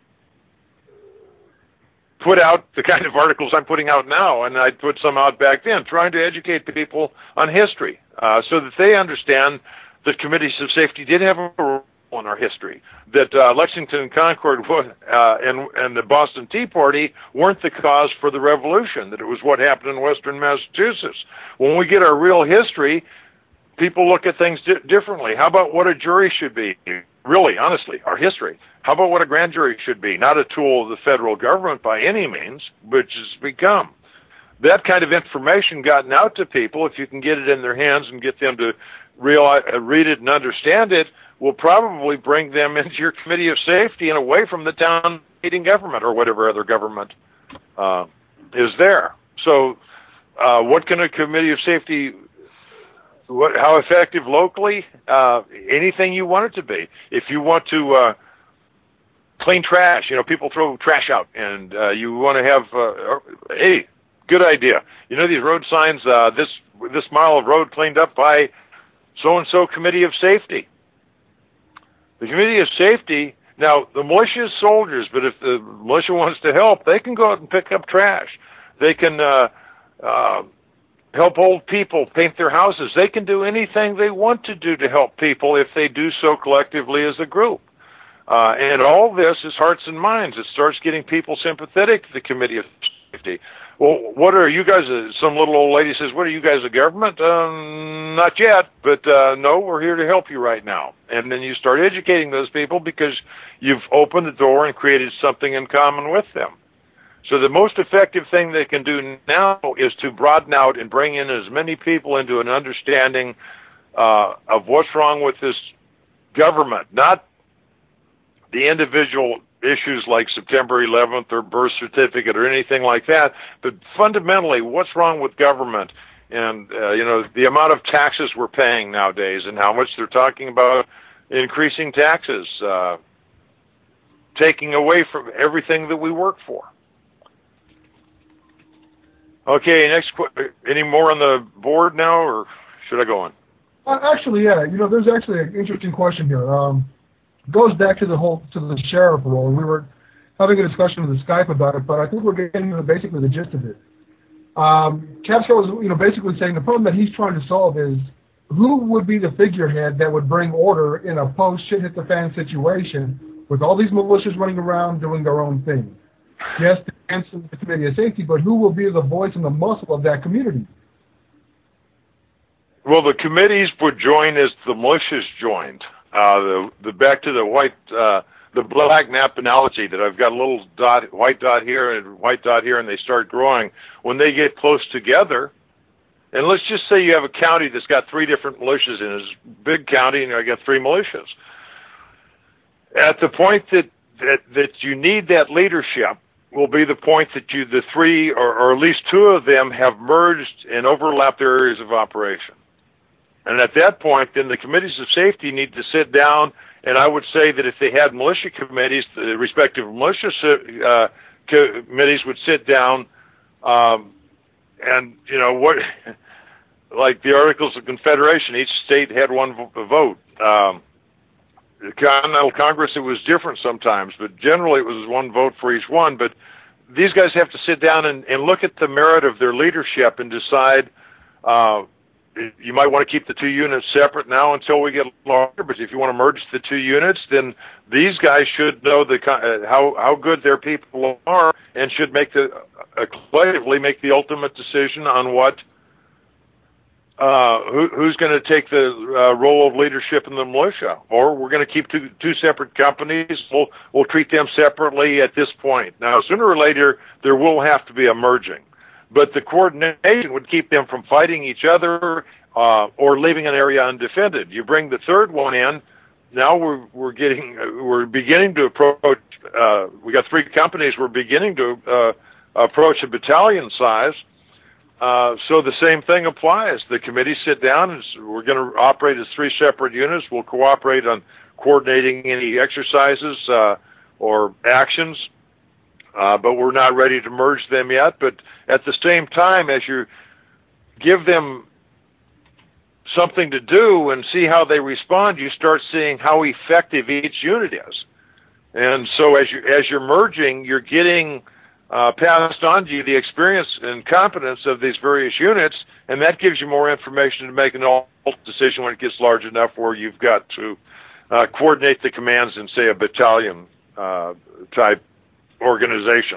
put out the kind of articles I'm putting out now, and I put some out back then, trying to educate people on history so that they understand that committees of safety did have a role in our history, that Lexington and Concord and the Boston Tea Party weren't the cause for the revolution, that it was what happened in Western Massachusetts. When we get our real history, people look at things differently. How about what a jury should be? Really, honestly, our history. How about what a grand jury should be? Not a tool of the federal government by any means, which has become. That kind of information gotten out to people, if you can get it in their hands and get them to read it and understand it, will probably bring them into your committee of safety and away from the town meeting government or whatever other government is there. So what can a committee of safety, how effective locally? Anything you want it to be. If you want to clean trash, people throw trash out, and you want to have, hey, good idea. These road signs, this mile of road cleaned up by so-and-so committee of safety. The committee of safety, now the militia is soldiers, but if the militia wants to help, they can go out and pick up trash. They can help old people paint their houses. They can do anything they want to do to help people if they do so collectively as a group. And all this is hearts and minds. It starts getting people sympathetic to the committee of safety. Well, what are you guys? Some little old lady says, what are you guys, a government? Not yet, but no, we're here to help you right now. And then you start educating those people because you've opened the door and created something in common with them. So the most effective thing they can do now is to broaden out and bring in as many people into an understanding of what's wrong with this government, not the individual issues like September 11th or birth certificate or anything like that, but fundamentally, what's wrong with government and, the amount of taxes we're paying nowadays and how much they're talking about increasing taxes, taking away from everything that we work for. Okay, any more on the board now, or should I go on? Actually, yeah. There's actually an interesting question here. Goes back to the sheriff role. We were having a discussion with the Skype about it, but I think we're getting to basically the gist of it. Capsco was, basically saying the problem that he's trying to solve is who would be the figurehead that would bring order in a post-shit-hit-the-fan situation with all these militias running around doing their own thing. Yes, the answer to the committee of safety, but who will be the voice and the muscle of that community? Well, the committees would join as the militias joined. Back to the black map analogy that I've got a little white dot here and white dot here, and they start growing. When they get close together, and let's just say you have a county that's got 3 different militias in it. It's a big county, and I got 3 militias. At the point that you need that leadership will be the point that the 3 or at least 2 of them have merged and overlapped their areas of operation. And at that point, then the committees of safety need to sit down, and I would say that if they had militia committees, the respective militia committees would sit down, and, like the Articles of Confederation, each state had one vote. The Continental Congress, it was different sometimes, but generally it was 1 vote for each one. But these guys have to sit down and look at the merit of their leadership and decide, you might want to keep the 2 units separate now until we get larger, but if you want to merge the 2 units, then these guys should know how good their people are and should collectively make the ultimate decision on what who's going to take the role of leadership in the militia, or we're going to keep two separate companies. We'll treat them separately at this point. Now, sooner or later, there will have to be a merging. But the coordination would keep them from fighting each other or leaving an area undefended. You bring the third one in. Now we're beginning to approach. We got 3 companies. We're beginning to approach a battalion size. So the same thing applies. The committees sit down, and we're going to operate as 3 separate units. We'll cooperate on coordinating any exercises or actions. But we're not ready to merge them yet. But at the same time, as you give them something to do and see how they respond, you start seeing how effective each unit is. And so as you're merging, you're getting passed on to you the experience and competence of these various units, and that gives you more information to make an ultimate decision when it gets large enough where you've got to coordinate the commands in, say, a battalion type organization.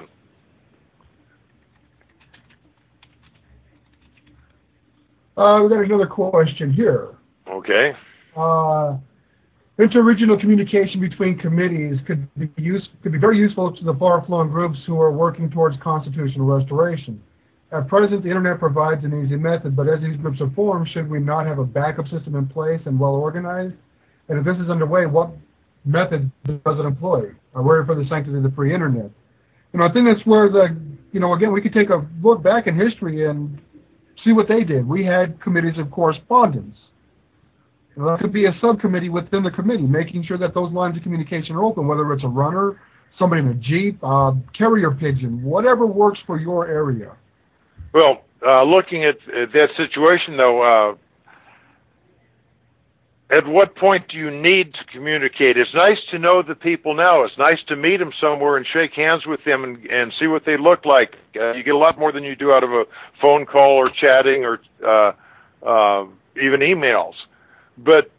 We got another question here. Okay. Interregional communication between committees could be very useful to the far-flung groups who are working towards constitutional restoration. At present, the Internet provides an easy method, but as these groups are formed, should we not have a backup system in place and well organized? And if this is underway, what method does it employ? Where for the sanctity of the free Internet? I think that's where again, we could take a look back in history and see what they did. We had committees of correspondence. That could be a subcommittee within the committee, making sure that those lines of communication are open, whether it's a runner, somebody in a Jeep, carrier pigeon, whatever works for your area. Well, looking at that situation, though, at what point do you need to communicate? It's nice to know the people now. It's nice to meet them somewhere and shake hands with them and see what they look like. You get a lot more than you do out of a phone call or chatting or even emails. But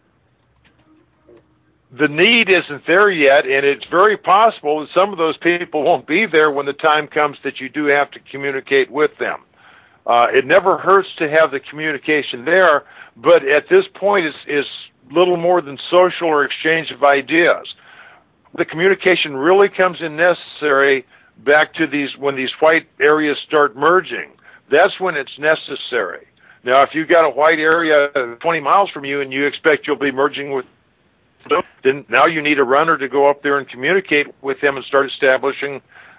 the need isn't there yet, and it's very possible that some of those people won't be there when the time comes that you do have to communicate with them. It never hurts to have the communication there, but at this point it's little more than social or exchange of ideas. The communication really comes in necessary back to when these white areas start merging. That's when it's necessary. Now, if you've got a white area 20 miles from you and you expect you'll be merging with them, then now you need a runner to go up there and communicate with them and start establishing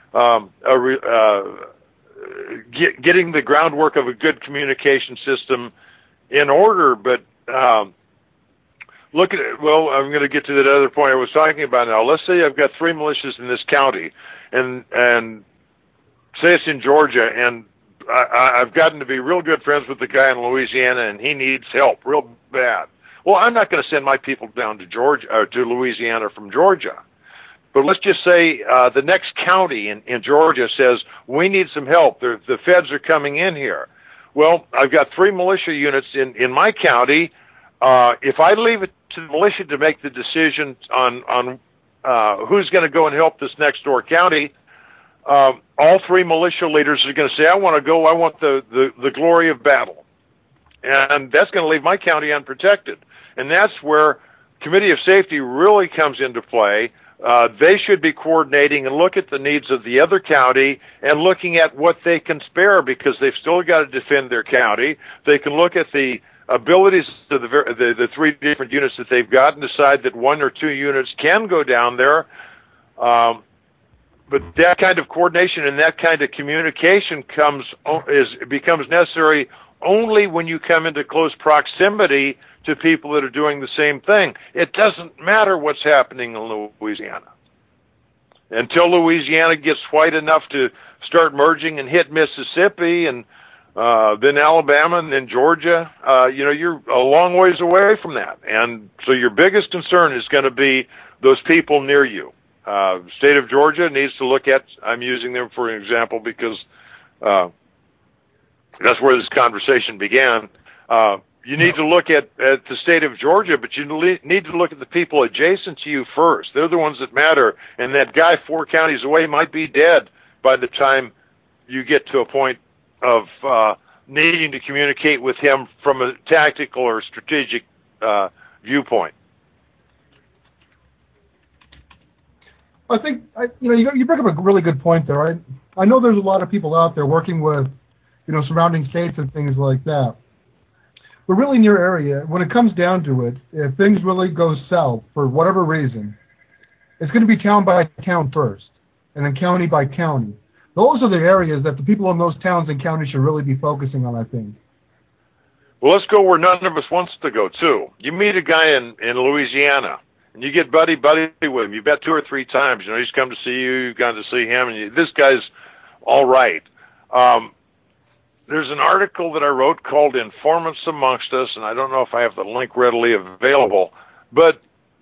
getting the groundwork of a good communication system in order. But look at it. Well, I'm going to get to that other point I was talking about now. Let's say I've got 3 militias in this county, and say it's in Georgia, and I've gotten to be real good friends with the guy in Louisiana, and he needs help real bad. Well, I'm not going to send my people down to Georgia or to Louisiana from Georgia. But let's just say the next county in Georgia says, we need some help. The feds are coming in here. Well, I've got 3 militia units in my county. If I leave it to the militia to make the decision on who's going to go and help this next door county, all 3 militia leaders are going to say, I want to go, I want the glory of battle. And that's going to leave my county unprotected. And that's where Committee of Safety really comes into play. They should be coordinating and look at the needs of the other county and looking at what they can spare, because they've still got to defend their county. They can look at the abilities of the 3 different units that they've got and decide that 1 or 2 units can go down there. But that kind of coordination and that kind of communication becomes necessary only when you come into close proximity to people that are doing the same thing. It doesn't matter what's happening in Louisiana. Until Louisiana gets white enough to start merging and hit Mississippi and then Alabama and then Georgia, you're a long ways away from that. And so your biggest concern is going to be those people near you. State of Georgia needs to look at, I'm using them for an example because that's where this conversation began. You need to look at the state of Georgia, but you need to look at the people adjacent to you first. They're the ones that matter, and that guy 4 counties away might be dead by the time you get to a point of needing to communicate with him from a tactical or strategic viewpoint. I think you bring up a really good point there. I know there's a lot of people out there working with surrounding states and things like that. But really in your area, when it comes down to it, if things really go south for whatever reason, it's going to be town by town first, and then county by county. Those are the areas that the people in those towns and counties should really be focusing on, I think. Well, let's go where none of us wants to go, too. You meet a guy in Louisiana, and you get buddy with him. You've met 2 or 3 times. He's come to see you, you've gone to see him, and this guy's all right. There's an article that I wrote called Informants Amongst Us, and I don't know if I have the link readily available, but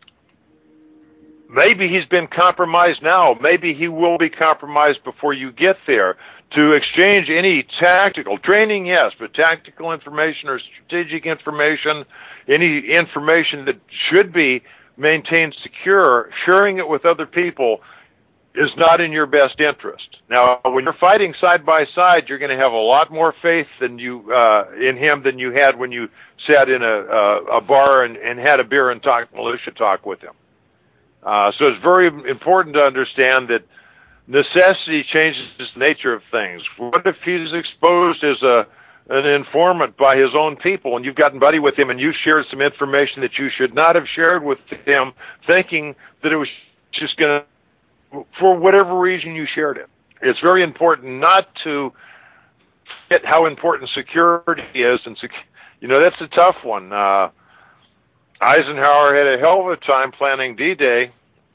maybe he's been compromised now. Maybe he will be compromised before you get there. To exchange any tactical training, yes, but tactical information or strategic information, any information that should be maintained secure, sharing it with other people, is not in your best interest. Now, when you're fighting side by side, you're going to have a lot more faith than in him than you had when you sat in a bar and had a beer and talked militia talk with him. So it's very important to understand that necessity changes the nature of things. What if he's exposed as an informant by his own people, and you've gotten buddy with him, and you shared some information that you should not have shared with him, thinking that it was just going to, for whatever reason you shared it. It's very important not to forget how important security is, and that's a tough one. Eisenhower had a hell of a time planning D-Day,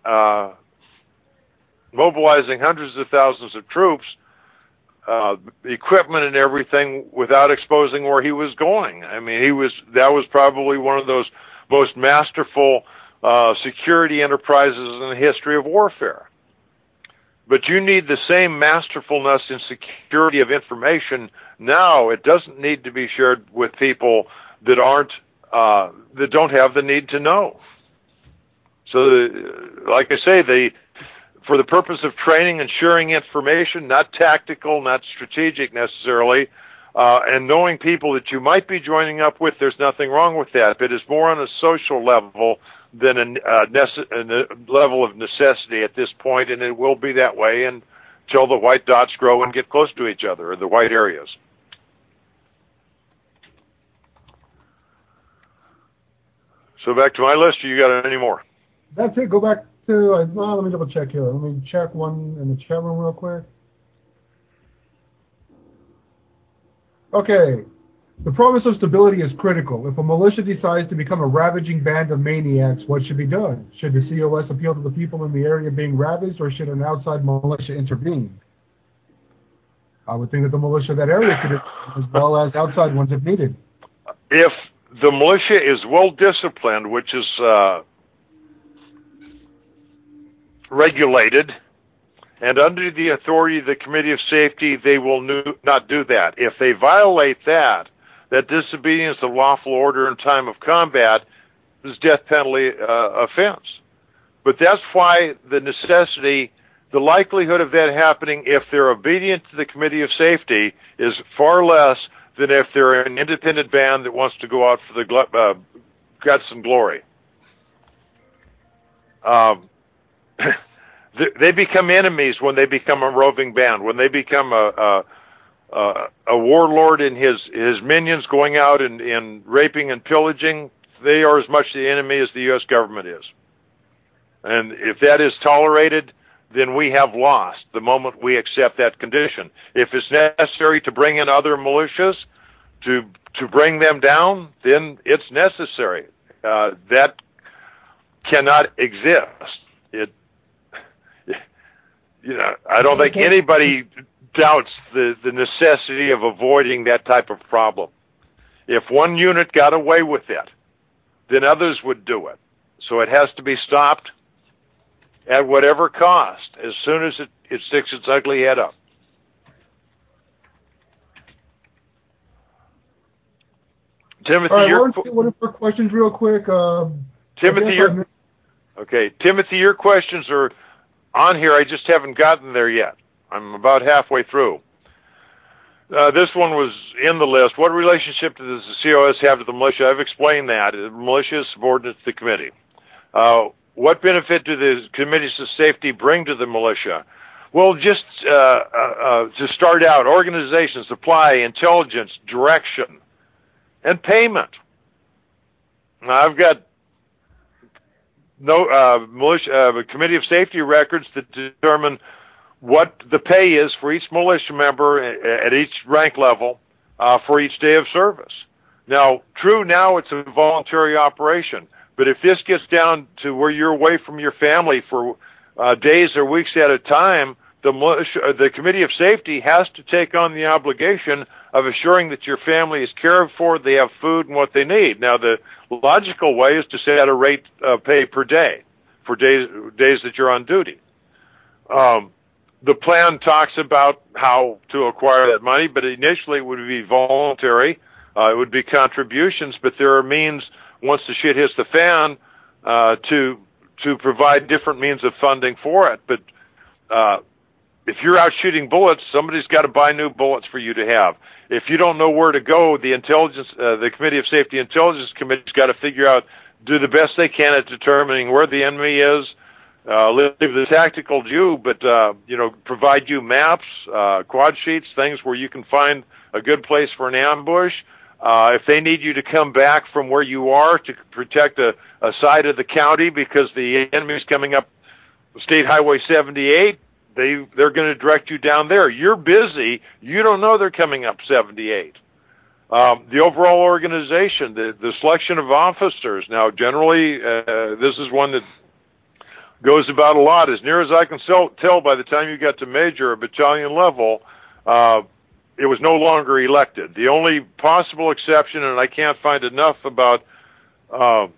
mobilizing hundreds of thousands of troops, equipment and everything, without exposing where he was going. I mean, that was probably one of those most masterful security enterprises in the history of warfare. But you need the same masterfulness in security of information now. It doesn't need to be shared with people that don't have the need to know. So, like I say, for the purpose of training and sharing information, not tactical, not strategic necessarily, and knowing people that you might be joining up with, there's nothing wrong with that. But it's more on a social level than a level of necessity at this point, and it will be that way until the white dots grow and get close to each other, or the white areas. So back to my list, or you got any more? That's it. Go back to, let me double check here. Let me check one in the chat room real quick. Okay. The promise of stability is critical. If a militia decides to become a ravaging band of maniacs, what should be done? Should the COS appeal to the people in the area being ravaged, or should an outside militia intervene? I would think that the militia of that area could, as well as outside ones if needed. If the militia is well disciplined, which is regulated, and under the authority of the Committee of Safety, they will not do that. If they violate that disobedience of lawful order in time of combat is death penalty offense. But that's why the likelihood of that happening if they're obedient to the Committee of Safety is far less than if they're an independent band that wants to go out for the guts and glory. They become enemies when they become a roving band, when they become a warlord and his minions going out and raping and pillaging. They are as much the enemy as the U.S. government is. And if that is tolerated, then we have lost the moment we accept that condition. If it's necessary to bring in other militias to bring them down, then it's necessary. That cannot exist. I don't think anybody doubts the necessity of avoiding that type of problem. If one unit got away with it, then others would do it. So it has to be stopped at whatever cost, as soon as it sticks its ugly head up. Timothy, one of your questions real quick. Timothy, your questions are on here. I just haven't gotten there yet. I'm about halfway through. This one was in the list. What relationship does the COS have to the militia? I've explained that. The militia is subordinate to the committee. What benefit do the committees of safety bring to the militia? Well, just to start out, organization, supply, intelligence, direction, and payment. Now, I've got committee of safety records that determine what the pay is for each militia member at each rank level for each day of service. Now, true, now it's a voluntary operation, but if this gets down to where you're away from your family for days or weeks at a time, the Committee of Safety has to take on the obligation of assuring that your family is cared for, they have food and what they need. Now, the logical way is to set a rate of pay per day for days that you're on duty. The plan talks about how to acquire that money, but initially it would be voluntary. It would be contributions, but there are means, once the shit hits the fan, to provide different means of funding for it. But if you're out shooting bullets, somebody's got to buy new bullets for you to have. If you don't know where to go, the Committee of Safety Intelligence Committee's got to figure out, do the best they can at determining where the enemy is, leave the tactical to you, but, provide you maps, quad sheets, things where you can find a good place for an ambush. If they need you to come back from where you are to protect a side of the county because the enemy's coming up State Highway 78, they're going to direct you down there. You're busy. You don't know they're coming up 78. The overall organization, the selection of officers. Now, generally, this is one that goes about a lot. As near as I can tell, by the time you got to major or battalion level, it was no longer elected. The only possible exception, and I can't find enough about, I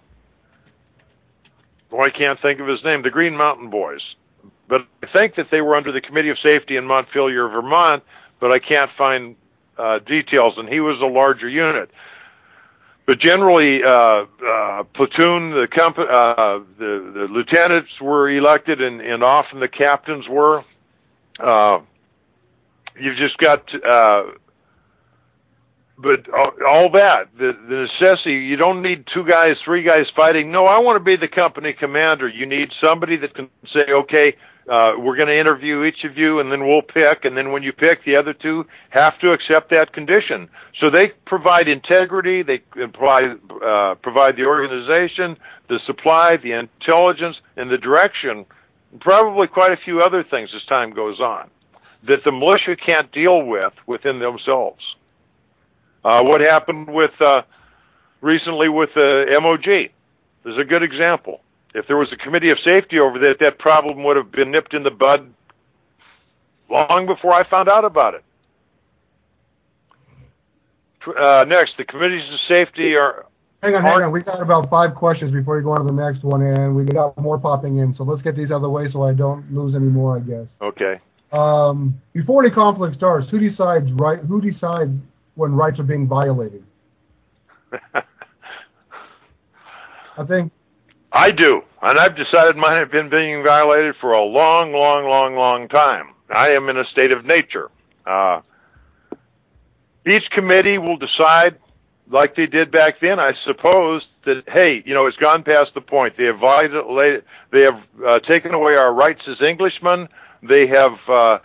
can't think of his name, the Green Mountain Boys. But I think that they were under the Committee of Safety in Montpelier, Vermont, but I can't find details, and he was a larger unit. But generally, platoon, the lieutenants were elected, and often the captains were. You've just got, but all that, the necessity, you don't need 2 guys, 3 guys fighting. No, I want to be the company commander. You need somebody that can say, okay, we're going to interview each of you, and then we'll pick, and then when you pick, the other 2 have to accept that condition. So they provide integrity, they provide the organization, the supply, the intelligence, and the direction, and probably quite a few other things as time goes on, that the militia can't deal with within themselves. What happened with recently with the MOG is a good example. If there was a Committee of Safety over there, that problem would have been nipped in the bud long before I found out about it. Next, the Committees of Safety are... Hang on. We got about 5 questions before you go on to the next one, and we got more popping in. So let's get these out of the way so I don't lose any more, I guess. Okay. Before any conflict starts, who decides when rights are being violated? I think I do, and I've decided mine have been being violated for a long, long, long, long time. I am in a state of nature. Each committee will decide, like they did back then, I suppose, that, hey, it's gone past the point. They have violated, they have taken away our rights as Englishmen. They have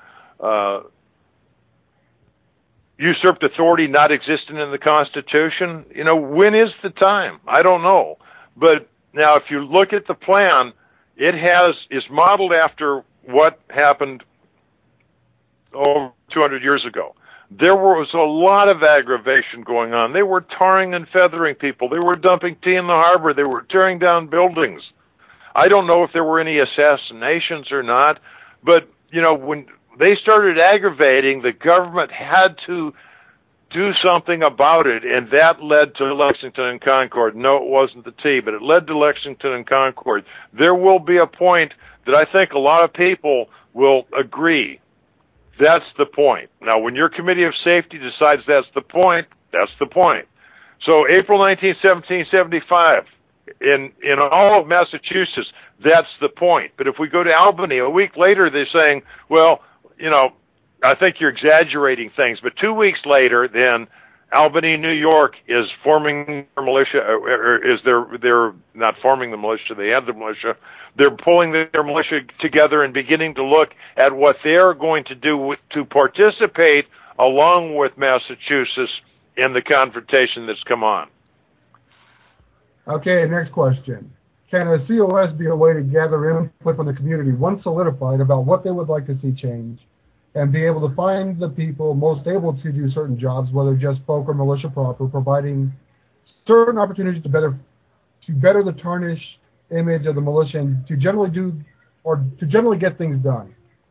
usurped authority not existing in the Constitution. When is the time? I don't know. But now, if you look at the plan, is modeled after what happened over 200 years ago. There was a lot of aggravation going on. They were tarring and feathering people. They were dumping tea in the harbor. They were tearing down buildings. I don't know if there were any assassinations or not, but, when they started aggravating, the government had to do something about it, and that led to Lexington and Concord. No, it wasn't the T, but it led to Lexington and Concord. There will be a point that I think a lot of people will agree. That's the point. Now, when your Committee of Safety decides that's the point, that's the point. So April 19, 1775, in all of Massachusetts, that's the point. But if we go to Albany, a week later, they're saying, well, I think you're exaggerating things. But 2 weeks later, then Albany, New York is forming their militia, they're not forming the militia, they have the militia. They're pulling their militia together and beginning to look at what they're going to do to participate along with Massachusetts in the confrontation that's come on. Okay, next question. Can a COS be a way to gather input from the community once solidified about what they would like to see change and be able to find the people most able to do certain jobs, whether just folk or militia proper, providing certain opportunities to better the tarnished image of the militia and to generally get things done?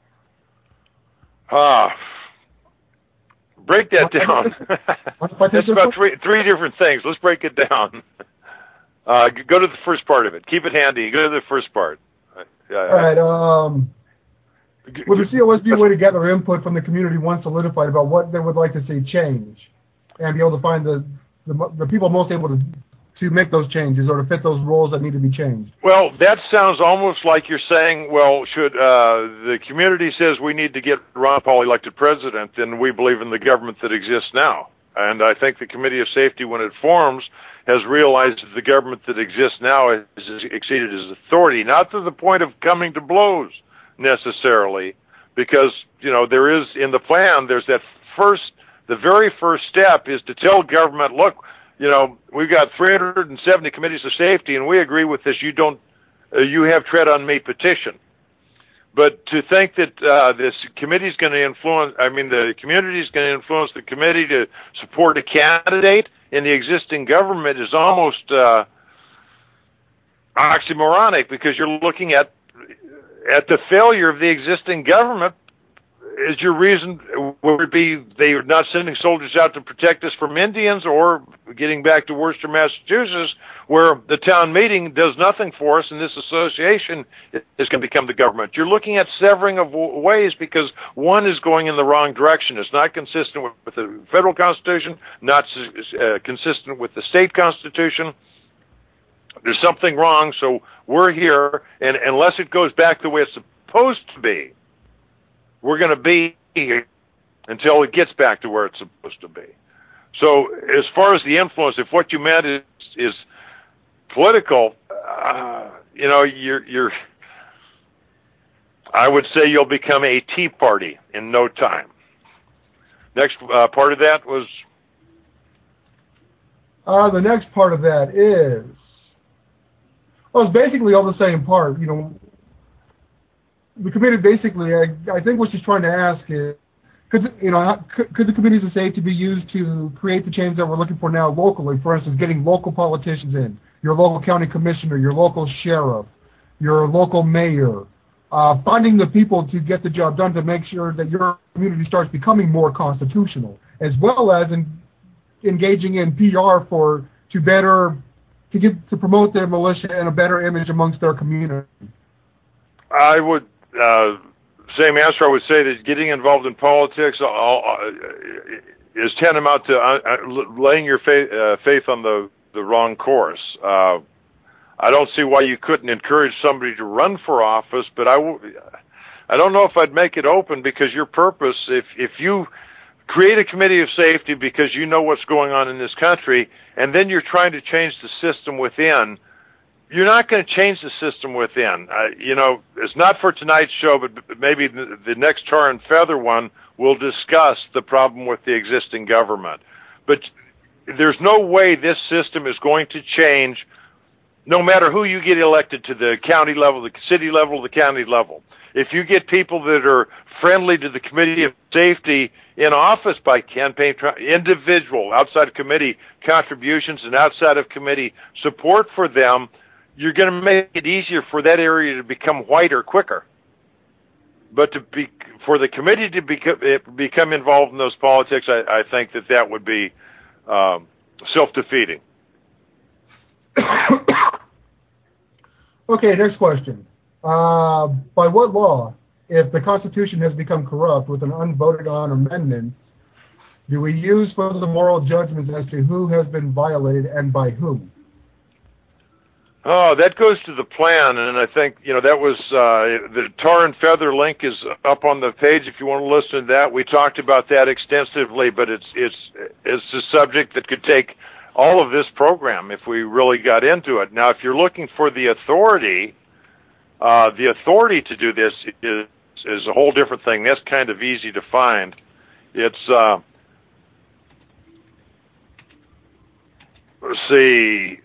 Break that down. That's about three different things. Let's break it down. Go to the first part of it. Keep it handy. Go to the first part. All right. Would the COS be a way to gather input from the community once solidified about what they would like to see change and be able to find the people most able to to make those changes or to fit those roles that need to be changed? Well, that sounds almost like you're saying, well, should the community says we need to get Ron Paul elected president, then we believe in the government that exists now. And I think the Committee of Safety, when it forms, has realized that the government that exists now has exceeded its authority, not to the point of coming to blows necessarily, because, there is, in the plan, there's the very first step is to tell government, look, we've got 370 committees of safety, and we agree with this. You have tread on me petition. But to think that this committee is going to the community is going to influence the committee to support a candidate in the existing government is almost oxymoronic, because you're looking at the failure of the existing government. Is your reason, would it be they are not sending soldiers out to protect us from Indians, or getting back to Worcester, Massachusetts, where the town meeting does nothing for us and this association is going to become the government? You're looking at severing of ways, because one is going in the wrong direction. It's not consistent with the federal constitution, not consistent with the state constitution. There's something wrong, so we're here, and unless it goes back the way it's supposed to be, we're going to be here until it gets back to where it's supposed to be. So as far as the influence, if what you meant is political, you're I would say you'll become a Tea Party in no time. Next part of that was? The next part of that is, it's basically all the same part, The committee basically, I think what she's trying to ask is, could the committees of safety be used to create the change that we're looking for now locally? For instance, getting local politicians in, your local county commissioner, your local sheriff, your local mayor, finding the people to get the job done to make sure that your community starts becoming more constitutional, as well as engaging in PR to promote their militia and a better image amongst their community. I would. Same answer. I would say that getting involved in politics is tantamount to laying your faith on the wrong course. I don't see why you couldn't encourage somebody to run for office, but I don't know if I'd make it open, because your purpose, if you create a committee of safety because you know what's going on in this country, and then you're trying to change the system within, you're not going to change the system within. It's not for tonight's show, but maybe the next Tar and Feather one will discuss the problem with the existing government. But there's no way this system is going to change, no matter who you get elected to the county level, the city level, the county level. If you get people that are friendly to the Committee of Safety in office by campaign, individual, outside of committee contributions and outside of committee support for them, you're going to make it easier for that area to become whiter quicker. But for the committee to become involved in those politics, I think that would be self-defeating. Okay, next question. By what law, if the Constitution has become corrupt with an unvoted on amendment, do we use for the moral judgments as to who has been violated and by whom? Oh, that goes to the plan, and I think, that was, the Tar and Feather link is up on the page if you want to listen to that. We talked about that extensively, but it's a subject that could take all of this program if we really got into it. Now, if you're looking for the authority to do this is a whole different thing. That's kind of easy to find. It's, let's see,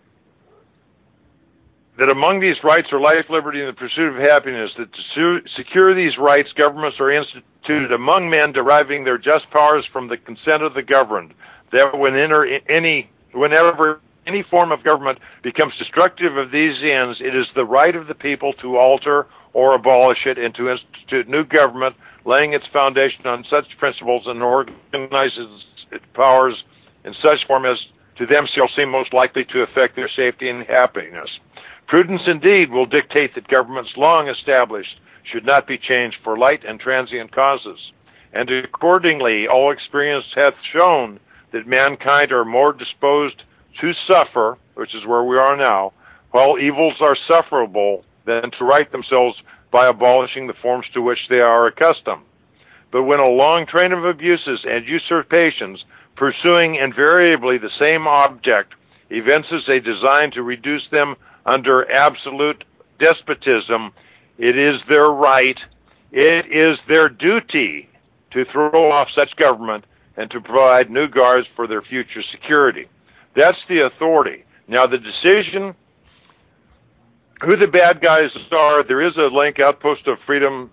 that among these rights are life, liberty, and the pursuit of happiness, that to secure these rights, governments are instituted among men deriving their just powers from the consent of the governed, that whenever any form of government becomes destructive of these ends, it is the right of the people to alter or abolish it and to institute new government, laying its foundation on such principles and organizes its powers in such form as to them shall seem most likely to affect their safety and happiness. Prudence indeed will dictate that governments long established should not be changed for light and transient causes. And accordingly, all experience hath shown that mankind are more disposed to suffer, which is where we are now, while evils are sufferable, than to right themselves by abolishing the forms to which they are accustomed. But when a long train of abuses and usurpations, pursuing invariably the same object, evinces a design to reduce them under absolute despotism, it is their right, it is their duty to throw off such government and to provide new guards for their future security. That's the authority. Now, the decision, who the bad guys are, there is a link, outpost of freedom,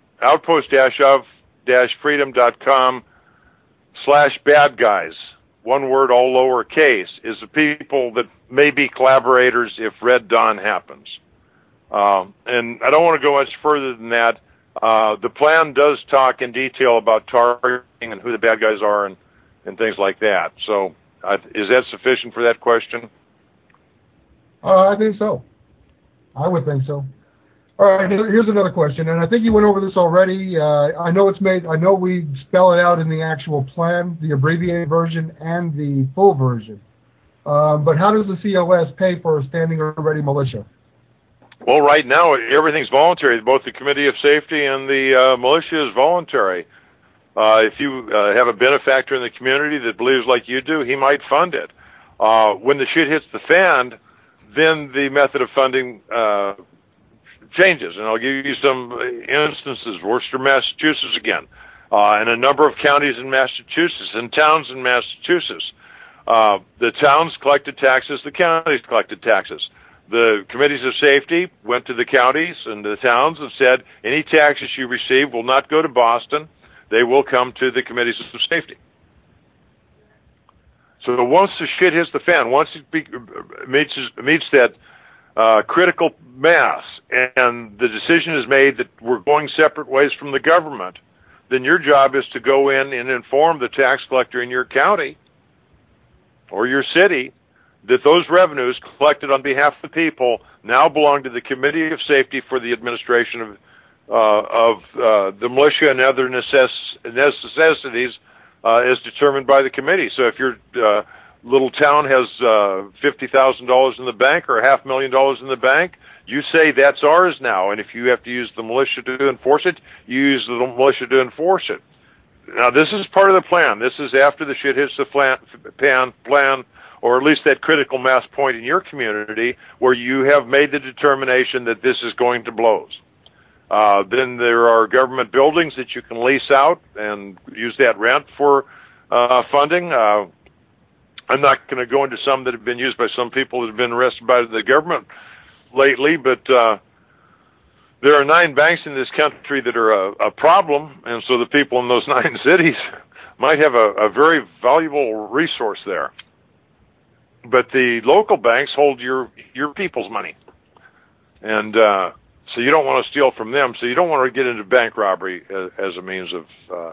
outpost-of-freedom.com/bad guys. One word, all lowercase, is the people that may be collaborators if Red Dawn happens. And I don't want to go much further than that. The plan does talk in detail about targeting and who the bad guys are and things like that. So is that sufficient for that question? I think so. I would think so. All right, here's another question, and I think you went over this already. I know we spell it out in the actual plan, the abbreviated version and the full version. But how does the COS pay for a standing or ready militia? Well, right now, everything's voluntary. Both the Committee of Safety and the militia is voluntary. If you have a benefactor in the community that believes like you do, he might fund it. When the shit hits the fan, then the method of funding changes. And I'll give you some instances. Worcester, Massachusetts again, and a number of counties in Massachusetts and towns in Massachusetts. The towns collected taxes, the counties collected taxes. The committees of safety went to the counties and the towns and said, any taxes you receive will not go to Boston. They will come to the committees of safety. So once the shit hits the fan, once it meets that critical mass and the decision is made that we're going separate ways from the government, then your job is to go in and inform the tax collector in your county or your city that those revenues collected on behalf of the people now belong to the Committee of Safety for the administration of the militia and other necessities as determined by the committee. So if your little town has $50,000 in the bank or $500,000 in the bank, you say that's ours now. And if you have to use the militia to enforce it, you use the militia to enforce it. Now, this is part of the plan. This is after the shit hits the plan, or at least that critical mass point in your community where you have made the determination that this is going to blows. Then there are government buildings that you can lease out and use that rent for funding. I'm not going to go into some that have been used by some people that have been arrested by the government lately, but there are 9 banks in this country that are a problem, and so the people in those 9 cities might have a very valuable resource there. But the local banks hold your people's money. And so you don't want to steal from them. So you don't want to get into bank robbery as a means of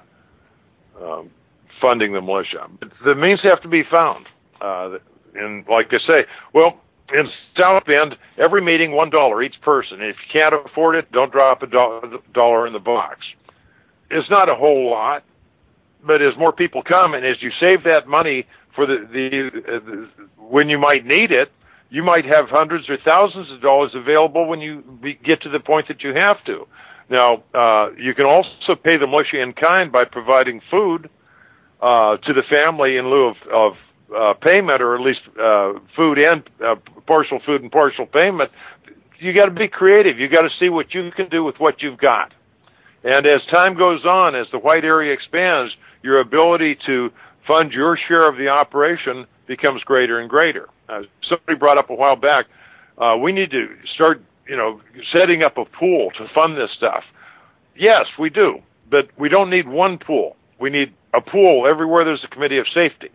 funding the militia. But the means have to be found. And like I say, well, in South Bend, every meeting, $1 each person. And if you can't afford it, don't drop a dollar in the box. It's not a whole lot, but as more people come and as you save that money for the when you might need it, you might have hundreds or thousands of dollars available when you get to the point that you have to. Now, you can also pay the militia in kind by providing food to the family in lieu of payment, or at least food and partial food and partial payment. You got to be creative. You got to see what you can do with what you've got. And as time goes on, as the white area expands, your ability to fund your share of the operation becomes greater and greater. Somebody brought up a while back, we need to start, setting up a pool to fund this stuff. Yes, we do, but we don't need one pool. We need a pool everywhere there's a committee of safety.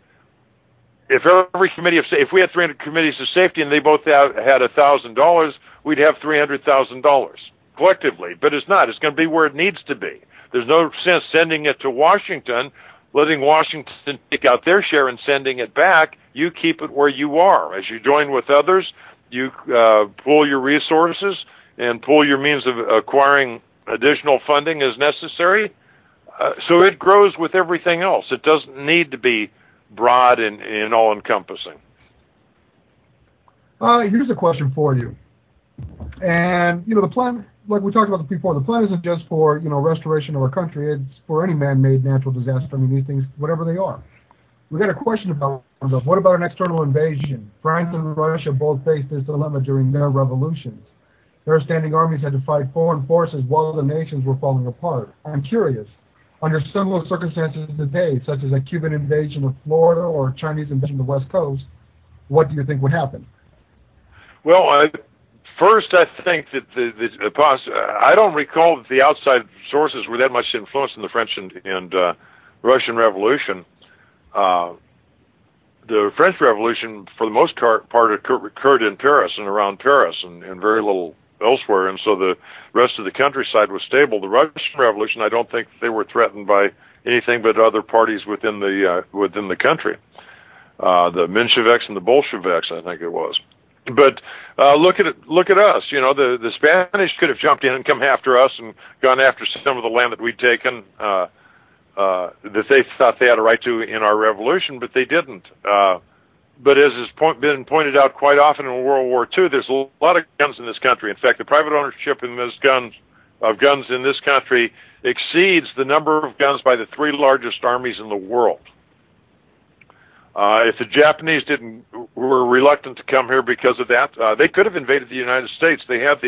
If we had 300 committees of safety and they both had $1,000, we'd have $300,000 collectively. But it's not. It's going to be where it needs to be. There's no sense sending it to Washington, letting Washington take out their share and sending it back. You keep it where you are. As you join with others, you pool your resources and pool your means of acquiring additional funding as necessary. So it grows with everything else. It doesn't need to be broad and all-encompassing. Here's a question for you. And, the plan, like we talked about before, the plan isn't just for, restoration of our country. It's for any man-made natural disaster. I mean, these things, whatever they are. We got a question about what about an external invasion? France and Russia both faced this dilemma during their revolutions. Their standing armies had to fight foreign forces while the nations were falling apart. I'm curious, under similar circumstances today, such as a Cuban invasion of Florida or Chinese invasion of the West Coast, what do you think would happen? Well, first, I think that I don't recall that the outside sources were that much influenced in the French and Russian Revolution. The French Revolution, for the most part, occurred in Paris and around Paris, and very little elsewhere, and so the rest of the countryside was stable. The Russian Revolution, I don't think they were threatened by anything but other parties within the country, the Mensheviks and the Bolsheviks, I think it was. But look at us. The Spanish could have jumped in and come after us and gone after some of the land that we'd taken that they thought they had a right to in our revolution, but they didn't. But as has been pointed out quite often in World War II, there's a lot of guns in this country. In fact, the private ownership of guns in this country exceeds the number of guns by the 3 largest armies in the world. If the Japanese were reluctant to come here because of that, they could have invaded the United States. They had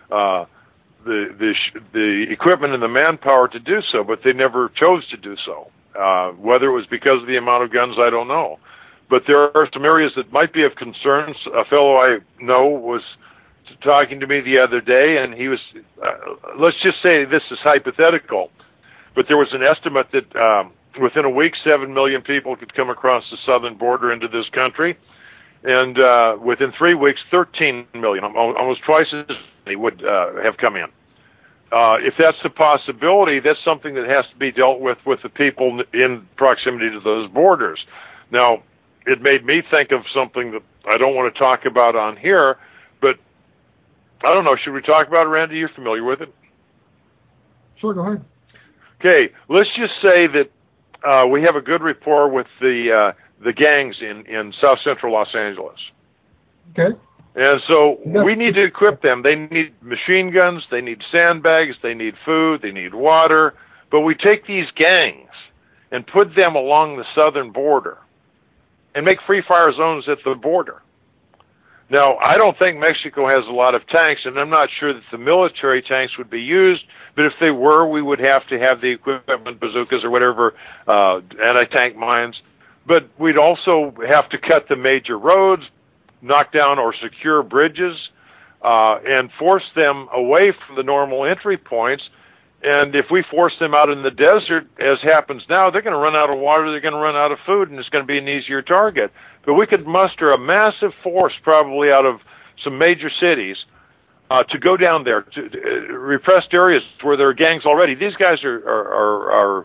the equipment and the manpower to do so, but they never chose to do so. Whether it was because of the amount of guns, I don't know. But there are some areas that might be of concern. A fellow I know was talking to me the other day, and he was, let's just say this is hypothetical, but there was an estimate that within a week, 7 million people could come across the southern border into this country. And within 3 weeks, 13 million, almost twice as many, would have come in. If that's the possibility, that's something that has to be dealt with the people in proximity to those borders. Now, it made me think of something that I don't want to talk about on here, but I don't know. Should we talk about it, Randy? You're familiar with it? Sure, go ahead. Okay, let's just say that we have a good rapport with the gangs in South Central Los Angeles. Okay. And so we need to equip them. They need machine guns, they need sandbags, they need food, they need water. But we take these gangs and put them along the southern border and make free fire zones at the border. Now, I don't think Mexico has a lot of tanks, and I'm not sure that the military tanks would be used, but if they were, we would have to have the equipment, bazookas or whatever, anti-tank mines. But we'd also have to cut the major roads, knock down or secure bridges, and force them away from the normal entry points. And if we force them out in the desert, as happens now, they're going to run out of water, they're going to run out of food, and it's going to be an easier target. But we could muster a massive force probably out of some major cities to go down there to repressed areas where there are gangs already. These guys are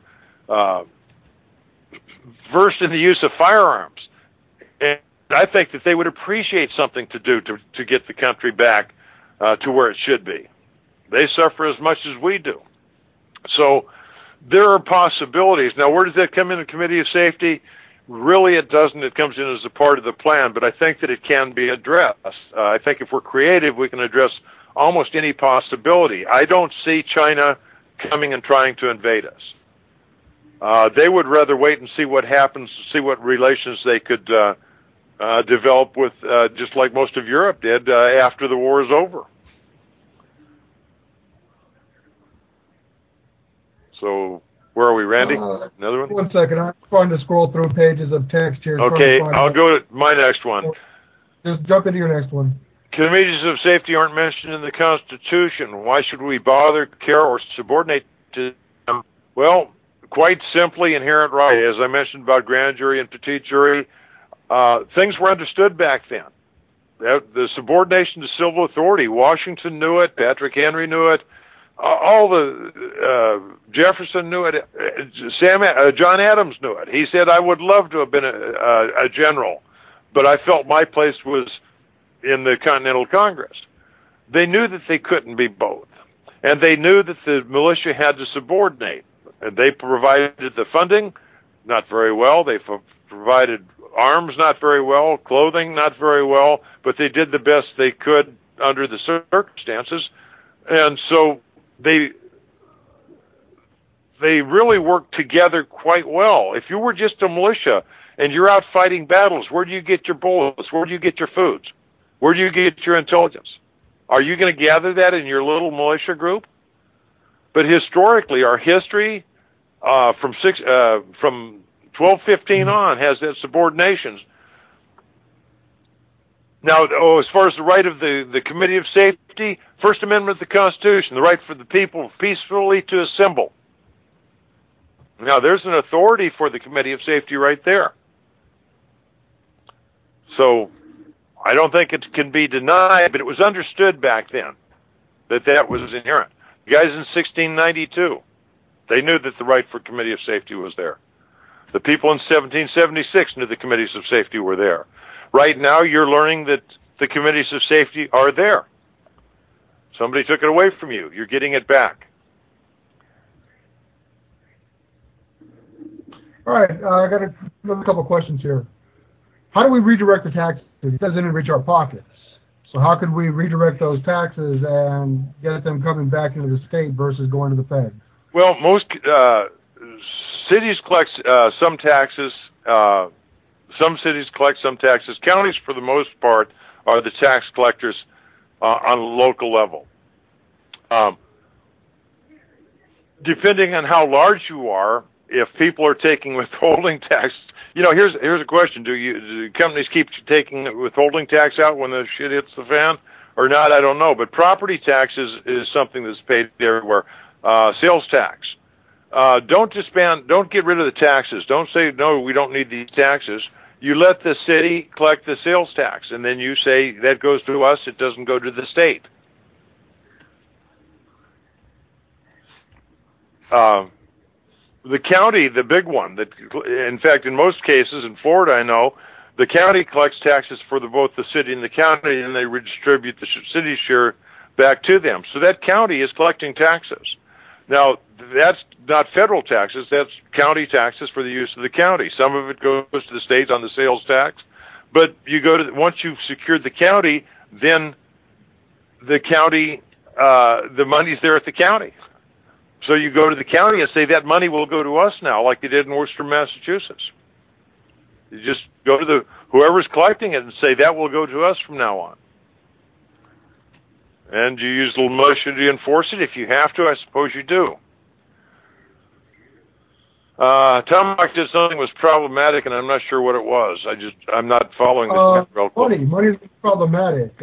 versed in the use of firearms. And I think that they would appreciate something to do to get the country back to where it should be. They suffer as much as we do. So there are possibilities. Now, where does that come in the Committee of Safety? Really, it doesn't. It comes in as a part of the plan, but I think that it can be addressed. I think if we're creative, we can address almost any possibility. I don't see China coming and trying to invade us. They would rather wait and see what happens, see what relations they could develop with, just like most of Europe did after the war is over. So, where are we, Randy? Another one? 1 second. I'm trying to scroll through pages of text here. Okay, I'll go to my next one. Just jump into your next one. Committees of safety aren't mentioned in the Constitution. Why should we bother, care, or subordinate to them? Well, quite simply, inherent right. As I mentioned about grand jury and petite jury, things were understood back then. The subordination to civil authority, Washington knew it, Patrick Henry knew it, all the Jefferson knew it, John Adams knew it. He said, I would love to have been a general, but I felt my place was in the Continental Congress. They knew that they couldn't be both, and they knew that the militia had to subordinate. And they provided the funding, not very well. They provided arms not very well, clothing not very well, but they did the best they could under the circumstances. And so they really worked together quite well. If you were just a militia and you're out fighting battles, where do you get your bullets? Where do you get your foods? Where do you get your intelligence? Are you going to gather that in your little militia group? But historically, our history from 1215 on has that subordination. Now, as far as the right of the Committee of Safety, First Amendment of the Constitution, the right for the people peacefully to assemble. Now, there's an authority for the Committee of Safety right there. So, I don't think it can be denied, but it was understood back then that was inherent. The guys in 1692, they knew that the right for Committee of Safety was there. The people in 1776 knew the Committees of Safety were there. Right now, you're learning that the Committees of Safety are there. Somebody took it away from you. You're getting it back. All right, I got another couple questions here. How do we redirect the taxes? It doesn't enrich our pockets. So how could we redirect those taxes and get them coming back into the state versus going to the Fed? Well, most cities collect some taxes. Some cities collect some taxes. Counties, for the most part, are the tax collectors on a local level. Depending on how large you are, if people are taking withholding tax, here's a question: do companies keep taking withholding tax out when the shit hits the fan, or not? I don't know. But property tax is something that's paid everywhere. Sales tax. Don't get rid of the taxes. Don't say, no, we don't need these taxes. You let the city collect the sales tax, and then you say that goes to us, it doesn't go to the state. The county, the big one, that, in fact, in most cases, in Florida, I know, the county collects taxes for both the city and the county, and they redistribute the city's share back to them. So that county is collecting taxes. Now, that's not federal taxes, that's county taxes for the use of the county. Some of it goes to the state on the sales tax, but once you've secured the county, then the county, the money's there at the county. So you go to the county and say that money will go to us now, like they did in Worcester, Massachusetts. You just go to whoever's collecting it and say that will go to us from now on. And you use the militia to enforce it. If you have to, I suppose you do. Tomahawk did something that was problematic, and I'm not sure what it was. I'm not following this. Money is problematic.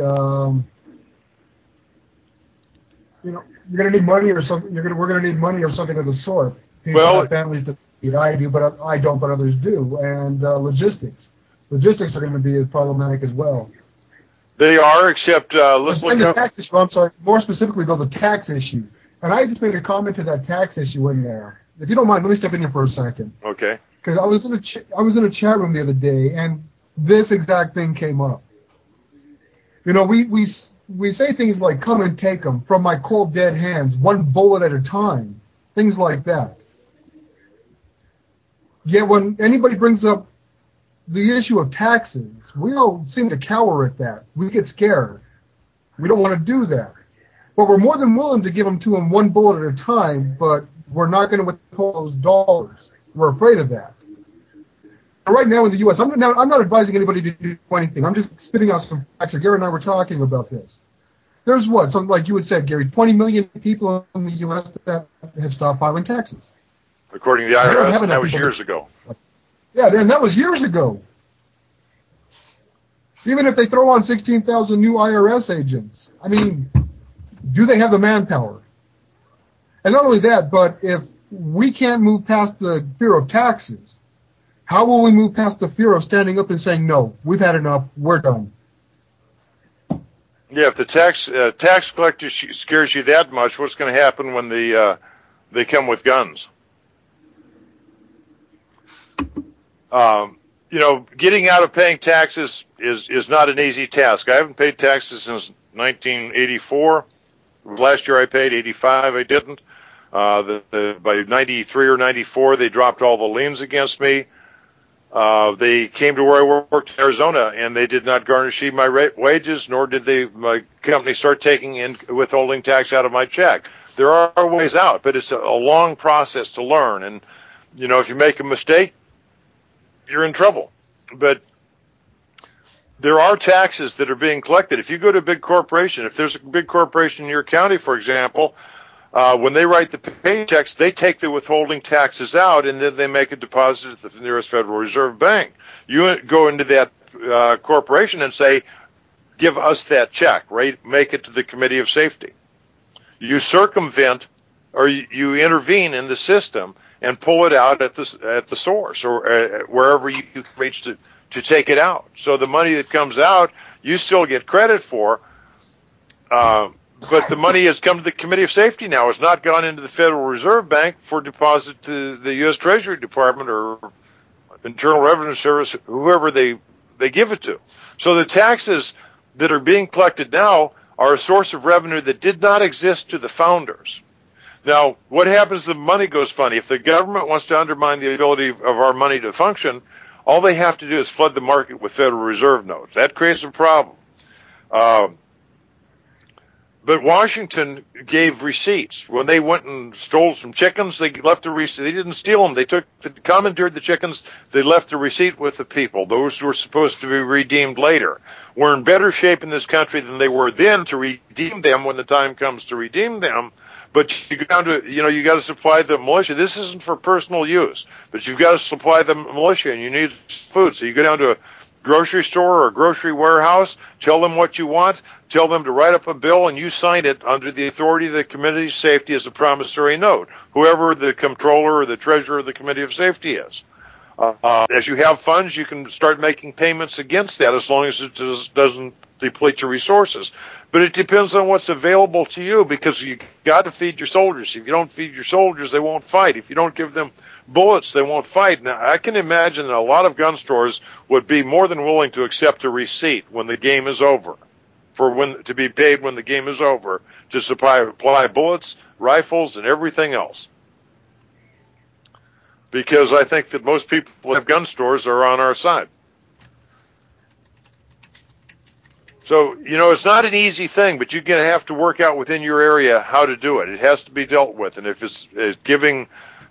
You're going to need money or something. We're going to need money or something of the sort. People have families to feed. I do, but I don't, but others do. And logistics. Logistics are going to be as problematic as well. They are, except let's look at the tax issue. I'm sorry. More specifically, though, the tax issue. And I just made a comment to that tax issue in there. If you don't mind, let me step in here for a second. Okay. Because I was in a chat room the other day, and this exact thing came up. We say things like "come and take them" from my cold dead hands, one bullet at a time, things like that. Yet when anybody brings up the issue of taxes, we all seem to cower at that. We get scared. We don't want to do that. But we're more than willing to give them to them one bullet at a time, but we're not going to withhold those dollars. We're afraid of that. Right now in the U.S., I'm not advising anybody to do anything. I'm just spitting out some facts. Gary and I were talking about this. There's something like you had said, Gary, 20 million people in the U.S. that have stopped filing taxes. According to the IRS, that was years ago. Yeah, and that was years ago. Even if they throw on 16,000 new IRS agents, do they have the manpower? And not only that, but if we can't move past the fear of taxes, how will we move past the fear of standing up and saying, no, we've had enough, we're done? Yeah, if the tax collector scares you that much, what's going to happen when they come with guns? Getting out of paying taxes is not an easy task. I haven't paid taxes since 1984. Last year I paid, 85 I didn't. By 93 or 94 they dropped all the liens against me. They came to where I worked in Arizona, and they did not garnish my wages, nor did my company start taking in withholding tax out of my check. There are ways out, but it's a long process to learn. And, if you make a mistake, you're in trouble. But there are taxes that are being collected. If you go to a big corporation, if there's a big corporation in your county, for example, when they write the paychecks, they take the withholding taxes out, and then they make a deposit at the nearest Federal Reserve Bank. You go into that corporation and say, give us that check, right? Make it to the Committee of Safety. You circumvent or you intervene in the system and pull it out at the source or wherever you reach to take it out. So the money that comes out, you still get credit for, but the money has come to the Committee of Safety now. It's not gone into the Federal Reserve Bank for deposit to the U.S. Treasury Department or Internal Revenue Service, whoever they give it to. So the taxes that are being collected now are a source of revenue that did not exist to the founders. Now, what happens if the money goes funny? If the government wants to undermine the ability of our money to function, all they have to do is flood the market with Federal Reserve notes. That creates a problem. But Washington gave receipts. When they went and stole some chickens, they left a receipt. They didn't steal them. They commandeered the chickens. They left a receipt with the people. Those were supposed to be redeemed later. We're in better shape in this country than they were then to redeem them when the time comes to redeem them. But you go down to, you got to supply the militia. This isn't for personal use, but you've got to supply the militia, and you need food. So you go down to a grocery store or a grocery warehouse, tell them what you want, tell them to write up a bill, and you sign it under the authority of the Committee of Safety as a promissory note, whoever the comptroller or the treasurer of the Committee of Safety is. As you have funds, you can start making payments against that as long as it doesn't deplete your resources. But it depends on what's available to you, because you got to feed your soldiers. If you don't feed your soldiers, they won't fight. If you don't give them bullets, they won't fight. Now, I can imagine that a lot of gun stores would be more than willing to accept a receipt when the game is over, to be paid when the game is over, to supply bullets, rifles, and everything else. Because I think that most people who have gun stores are on our side. So, it's not an easy thing, but you're going to have to work out within your area how to do it. It has to be dealt with. And if it's giving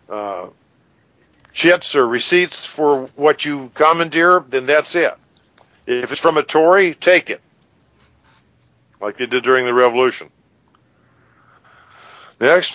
chits or receipts for what you commandeer, then that's it. If it's from a Tory, take it, like they did during the Revolution. Next.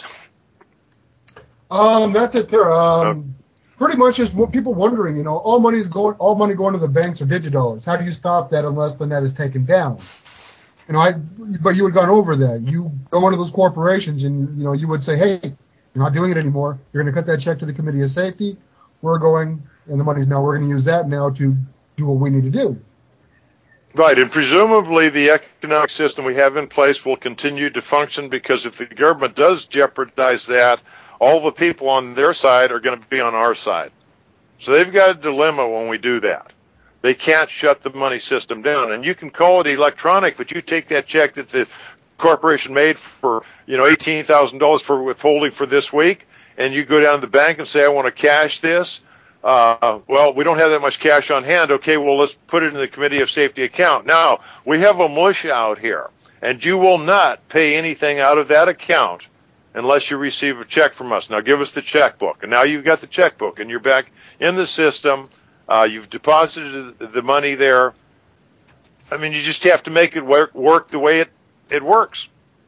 That's it there. Pretty much just people wondering, all money going to the banks or digidollars. How do you stop that unless the net is taken down? But you had gone over that. You go into those corporations and, you would say, hey, you're not doing it anymore. You're going to cut that check to the Committee of Safety. We're going, and the money's now, we're going to use that now to do what we need to do. Right, and presumably the economic system we have in place will continue to function, because if the government does jeopardize that, all the people on their side are going to be on our side. So they've got a dilemma when we do that. They can't shut the money system down. And you can call it electronic, but you take that check that the corporation made for, $18,000 for withholding for this week, and you go down to the bank and say, I want to cash this. Well, we don't have that much cash on hand. Okay, well, let's put it in the Committee of Safety account. Now, we have a militia out here, and you will not pay anything out of that account unless you receive a check from us. Now give us the checkbook. And now you've got the checkbook, and you're back in the system. You've deposited the money there. I mean, you just have to make it work the way it works.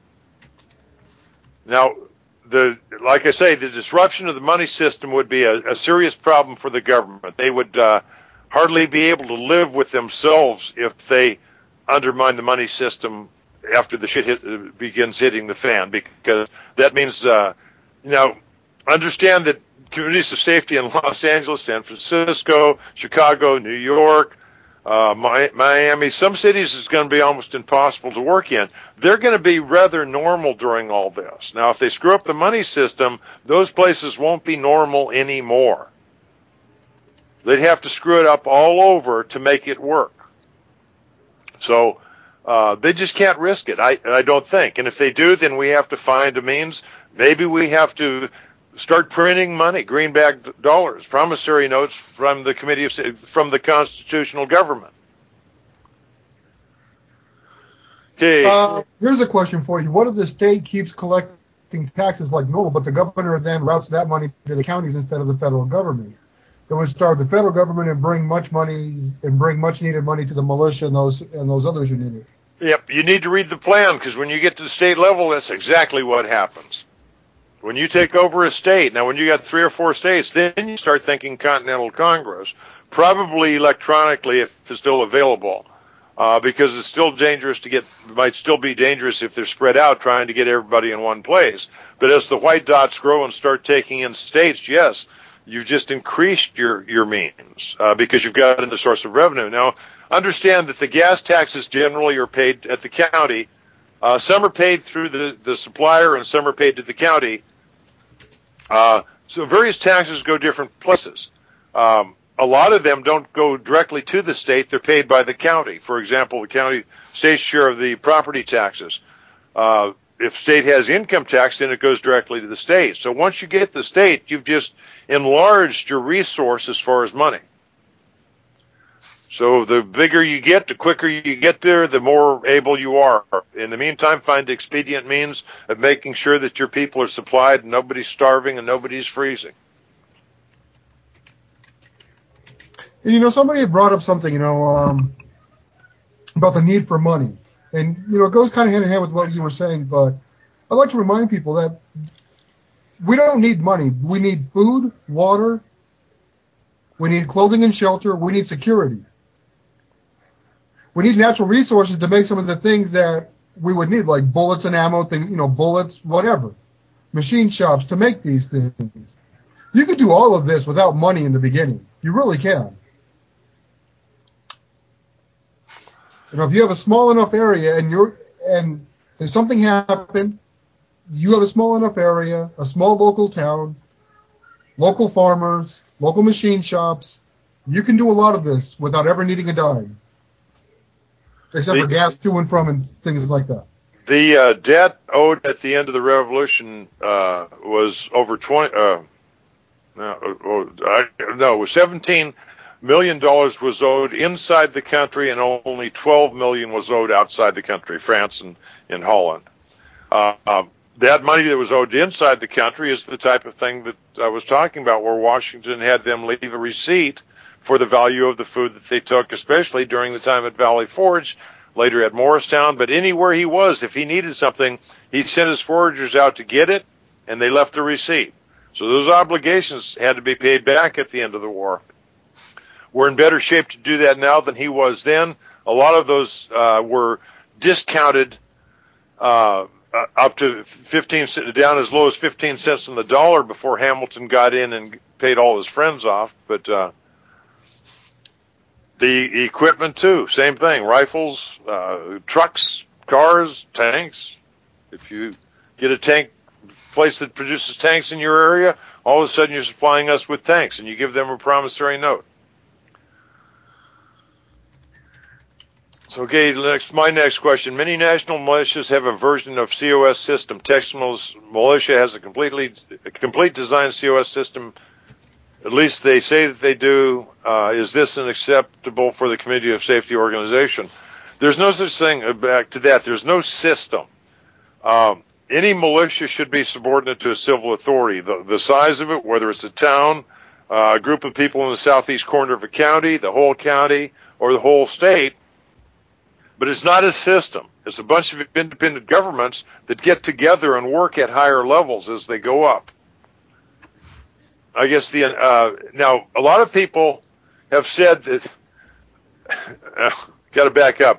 Now, like I say, the disruption of the money system would be a serious problem for the government. They would hardly be able to live with themselves if they undermine the money system after the shit begins hitting the fan, because that means, understand that communities of safety in Los Angeles, San Francisco, Chicago, New York, Miami, some cities is going to be almost impossible to work in. They're going to be rather normal during all this. Now, if they screw up the money system, those places won't be normal anymore. They'd have to screw it up all over to make it work. So, they just can't risk it, I don't think. And if they do, then we have to find a means. Maybe we have to start printing money, greenback dollars, promissory notes from the from the constitutional government. Okay. Here's a question for you. What if the state keeps collecting taxes like normal, but the governor then routes that money to the counties instead of the federal government? It would starve the federal government and bring much needed money to the militia and those others who need it. Yep, you need to read the plan, because when you get to the state level, that's exactly what happens. When you take over a state, now when you got 3 or 4 states, then you start thinking Continental Congress, probably electronically if it's still available, because it's still dangerous might still be dangerous if they're spread out trying to get everybody in one place. But as the white dots grow and start taking in states, yes, you've just increased your means, because you've got the source of revenue. Now, understand that the gas taxes generally are paid at the county. Some are paid through the supplier and some are paid to the county. So various taxes go different places. A lot of them don't go directly to the state. They're paid by the county. For example, the state's share of the property taxes. If state has income tax, then it goes directly to the state. So once you get the state, you've just enlarged your resource as far as money. So the bigger you get, the quicker you get there, the more able you are. In the meantime, find expedient means of making sure that your people are supplied and nobody's starving and nobody's freezing. Somebody had brought up something, about the need for money. And, it goes kind of hand in hand with what you were saying, but I'd like to remind people that we don't need money. We need food, water, we need clothing and shelter, we need security. We need natural resources to make some of the things that we would need, like bullets and ammo, bullets, whatever. Machine shops to make these things. You could do all of this without money in the beginning. You really can. If you have a small enough area and there's something happen, you have a small enough area, a small local town, local farmers, local machine shops, you can do a lot of this without ever needing a dime. Except for gas to and from and things like that. The debt owed at the end of the revolution was over it was $17 million was owed inside the country, and only $12 million was owed outside the country, France and Holland. That money that was owed inside the country is the type of thing that I was talking about, where Washington had them leave a receipt for the value of the food that they took, especially during the time at Valley Forge, later at Morristown. But anywhere he was, if he needed something, he sent his foragers out to get it, and they left a receipt. So those obligations had to be paid back at the end of the war. We're in better shape to do that now than he was then. A lot of those were discounted up to 15 down as low as 15 cents on the dollar before Hamilton got in and paid all his friends off. But the equipment too, same thing: rifles, trucks, cars, tanks. If you get a tank place that produces tanks in your area, all of a sudden you're supplying us with tanks, and you give them a promissory note. So, okay, my next question. Many national militias have a version of COS system. Texas militia has a complete design COS system. At least they say that they do. Is this unacceptable for the Committee of Safety organization? There's no such thing. Back to that. There's no system. Any militia should be subordinate to a civil authority. The size of it, whether it's a town, a group of people in the southeast corner of a county, the whole county, or the whole state. But it's not a system. It's a bunch of independent governments that get together and work at higher levels as they go up. I guess now a lot of people have said that. Got to back up.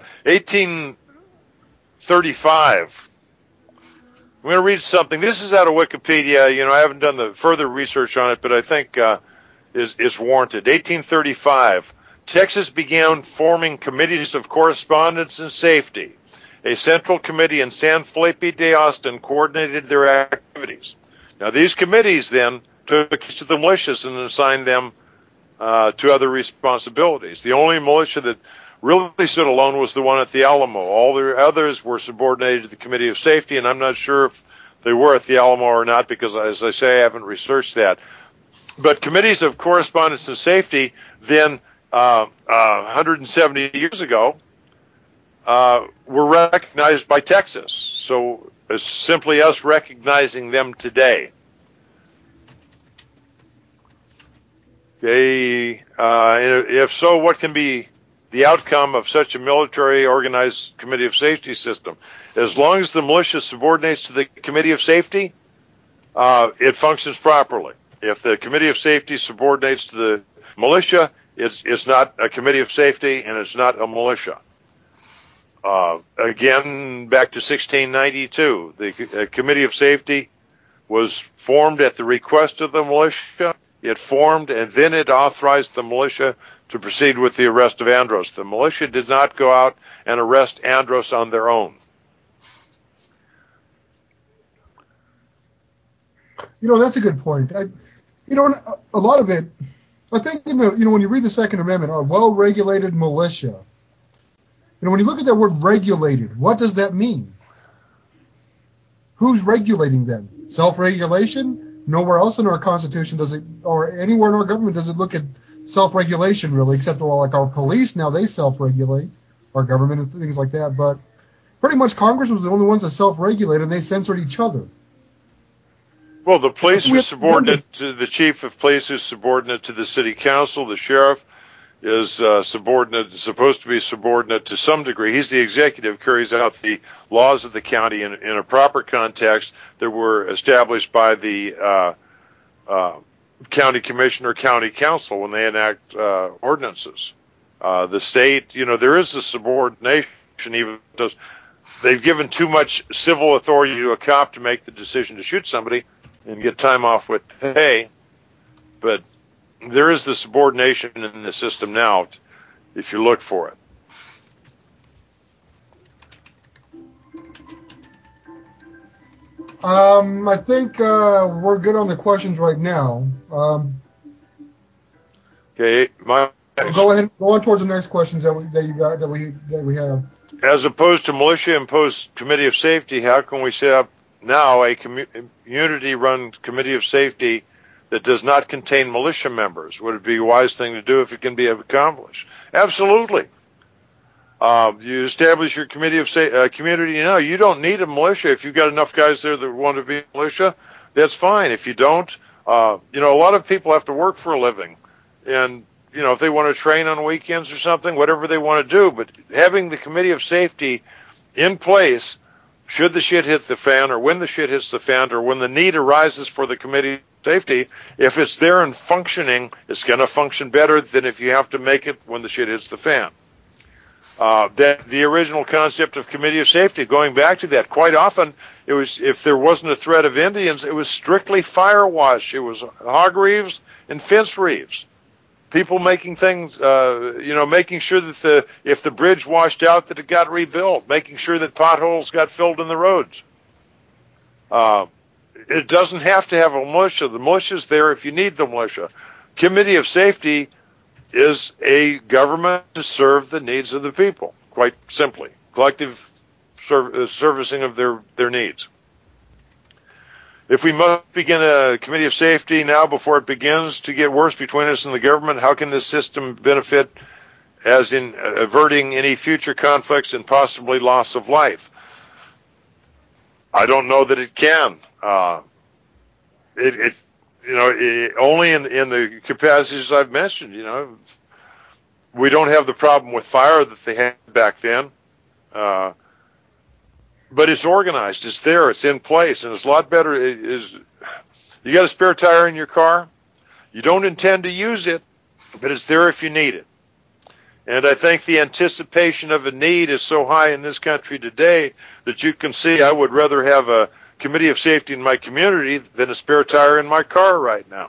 1835. I'm going to read something. This is out of Wikipedia. I haven't done the further research on it, but I think is warranted. 1835. Texas began forming committees of correspondence and safety. A central committee in San Felipe de Austin coordinated their activities. Now, these committees then took to the militias and assigned them to other responsibilities. The only militia that really stood alone was the one at the Alamo. All the others were subordinated to the Committee of Safety, and I'm not sure if they were at the Alamo or not, because, as I say, I haven't researched that. But committees of correspondence and safety then, 170 years ago, were recognized by Texas. So it's simply us recognizing them today. Okay, if so, what can be the outcome of such a military organized committee of safety system? As long as the militia subordinates to the committee of safety, it functions properly. If the committee of safety subordinates to the militia, it's not a committee of safety and it's not a militia. Again, back to 1692, the committee of safety was formed at the request of the militia. It formed, and then it authorized the militia to proceed with the arrest of Andros. The militia did not go out and arrest Andros on their own. That's a good point. A lot of it, I think, when you read the Second Amendment, a well-regulated militia, when you look at that word regulated, what does that mean? Who's regulating them? Self-regulation? Nowhere else in our Constitution does it, or anywhere in our government does it look at self-regulation, really, except for like our police. Now they self-regulate, our government and things like that. But pretty much Congress was the only ones that self-regulated, and they censored each other. Well, the police are subordinate to the chief of police, who's subordinate to the city council. The sheriff is supposed to be subordinate to some degree. He's the executive, carries out the laws of the county in a proper context that were established by the county commission or county council when they enact ordinances. The state, there is a subordination, even though they've given too much civil authority to a cop to make the decision to shoot somebody and get time off with pay, but there is the subordination in the system now, if you look for it. I think we're good on the questions right now. Okay, go ahead. Go on towards the next questions that we have. As opposed to militia-imposed committee of safety, how can we set up now a community-run committee of safety that does not contain militia members? Would it be a wise thing to do if it can be accomplished? Absolutely. You establish your committee of community. You don't need a militia. If you've got enough guys there that want to be militia, that's fine. If you don't, a lot of people have to work for a living, and if they want to train on weekends or something, whatever they want to do. But having the committee of safety in place, should the shit hit the fan, or when the shit hits the fan, or when the need arises for the committee of safety, if it's there and functioning, it's going to function better than if you have to make it when the shit hits the fan. The original concept of committee of safety, going back to that, quite often it was, if there wasn't a threat of Indians, it was strictly fire watch. It was hog reeves and fence reeves. People making things, making sure that if the bridge washed out, that it got rebuilt, making sure that potholes got filled in the roads. It doesn't have to have a militia. The militia's there if you need the militia. Committee of safety is a government to serve the needs of the people, quite simply. Collective servicing of their needs. If we must begin a committee of safety now before it begins to get worse between us and the government, how can this system benefit as in averting any future conflicts and possibly loss of life? I don't know that it can. Only in the capacities I've mentioned. We don't have the problem with fire that they had back then. But it's organized. It's there. It's in place, and it's a lot better. You got a spare tire in your car? You don't intend to use it, but it's there if you need it. And I think the anticipation of a need is so high in this country today that you can see I would rather have a committee of safety in my community than a spare tire in my car right now.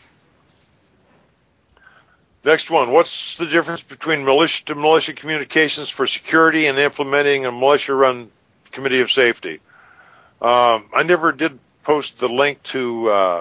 Next one. What's the difference between militia to militia communications for security and implementing a militia-run committee of safety? I never did post the link to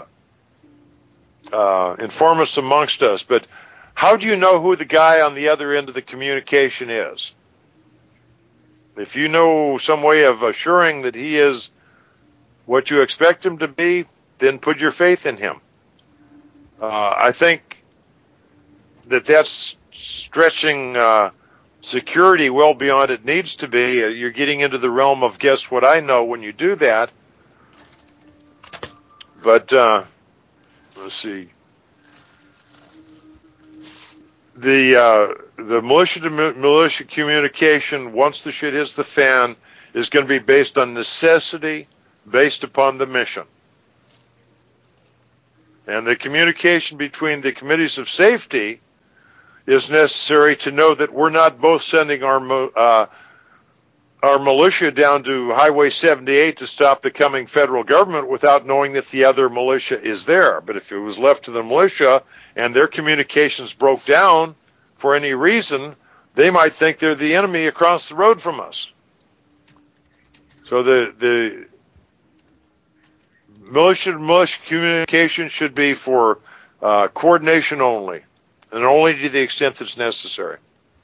Inform Us Amongst Us, but how do you know who the guy on the other end of the communication is? If you know some way of assuring that he is what you expect him to be, then put your faith in him. I think that's stretching security well beyond it needs to be. You're getting into the realm of guess what I know when you do that. But let's see. The militia to militia communication, once the shit hits the fan, is going to be based on necessity, based upon the mission. And the communication between the committees of safety is necessary to know that we're not both sending our militia down to Highway 78 to stop the coming federal government without knowing that the other militia is there. But if it was left to the militia and their communications broke down for any reason, they might think they're the enemy across the road from us. So the militia to militia communication should be for coordination only, and only to the extent that's necessary.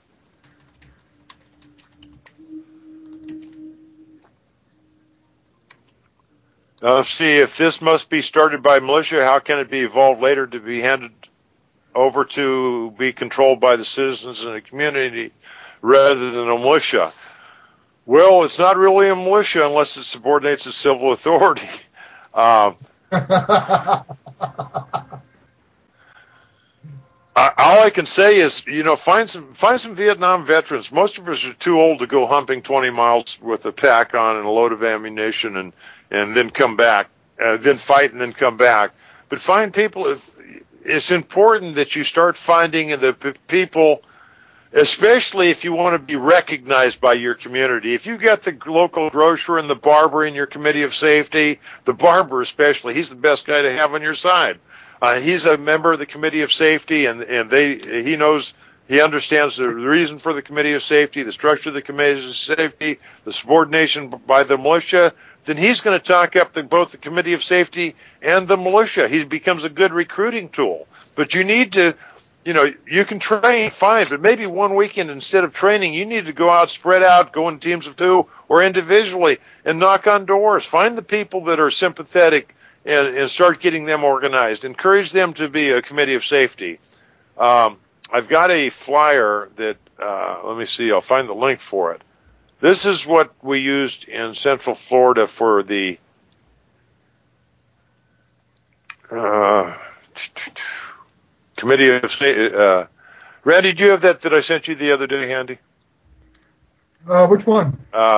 See, if this must be started by militia, how can it be evolved later to be handed over to be controlled by the citizens in the community rather than a militia? Well, it's not really a militia unless it subordinates to civil authority. All I can say is, find some Vietnam veterans. Most of us are too old to go humping 20 miles with a pack on and a load of ammunition and then come back, then fight and then come back. But find people. It's important that you start finding the people, especially if you want to be recognized by your community. If you got the local grocer and the barber in your committee of safety, the barber especially, he's the best guy to have on your side. He's a member of the committee of safety, and he understands the reason for the committee of safety, the structure of the committee of safety, the subordination by the militia. Then he's going to talk up both the committee of safety and the militia. He becomes a good recruiting tool. But you need to, you can train, fine, but maybe one weekend instead of training, you need to go out, spread out, go in teams of 2 or individually and knock on doors. Find the people that are sympathetic and start getting them organized. Encourage them to be a committee of safety. I've got a flyer that, let me see, I'll find the link for it. This is what we used in Central Florida for the Committee of State. Randy, do you have that I sent you the other day handy? Which one?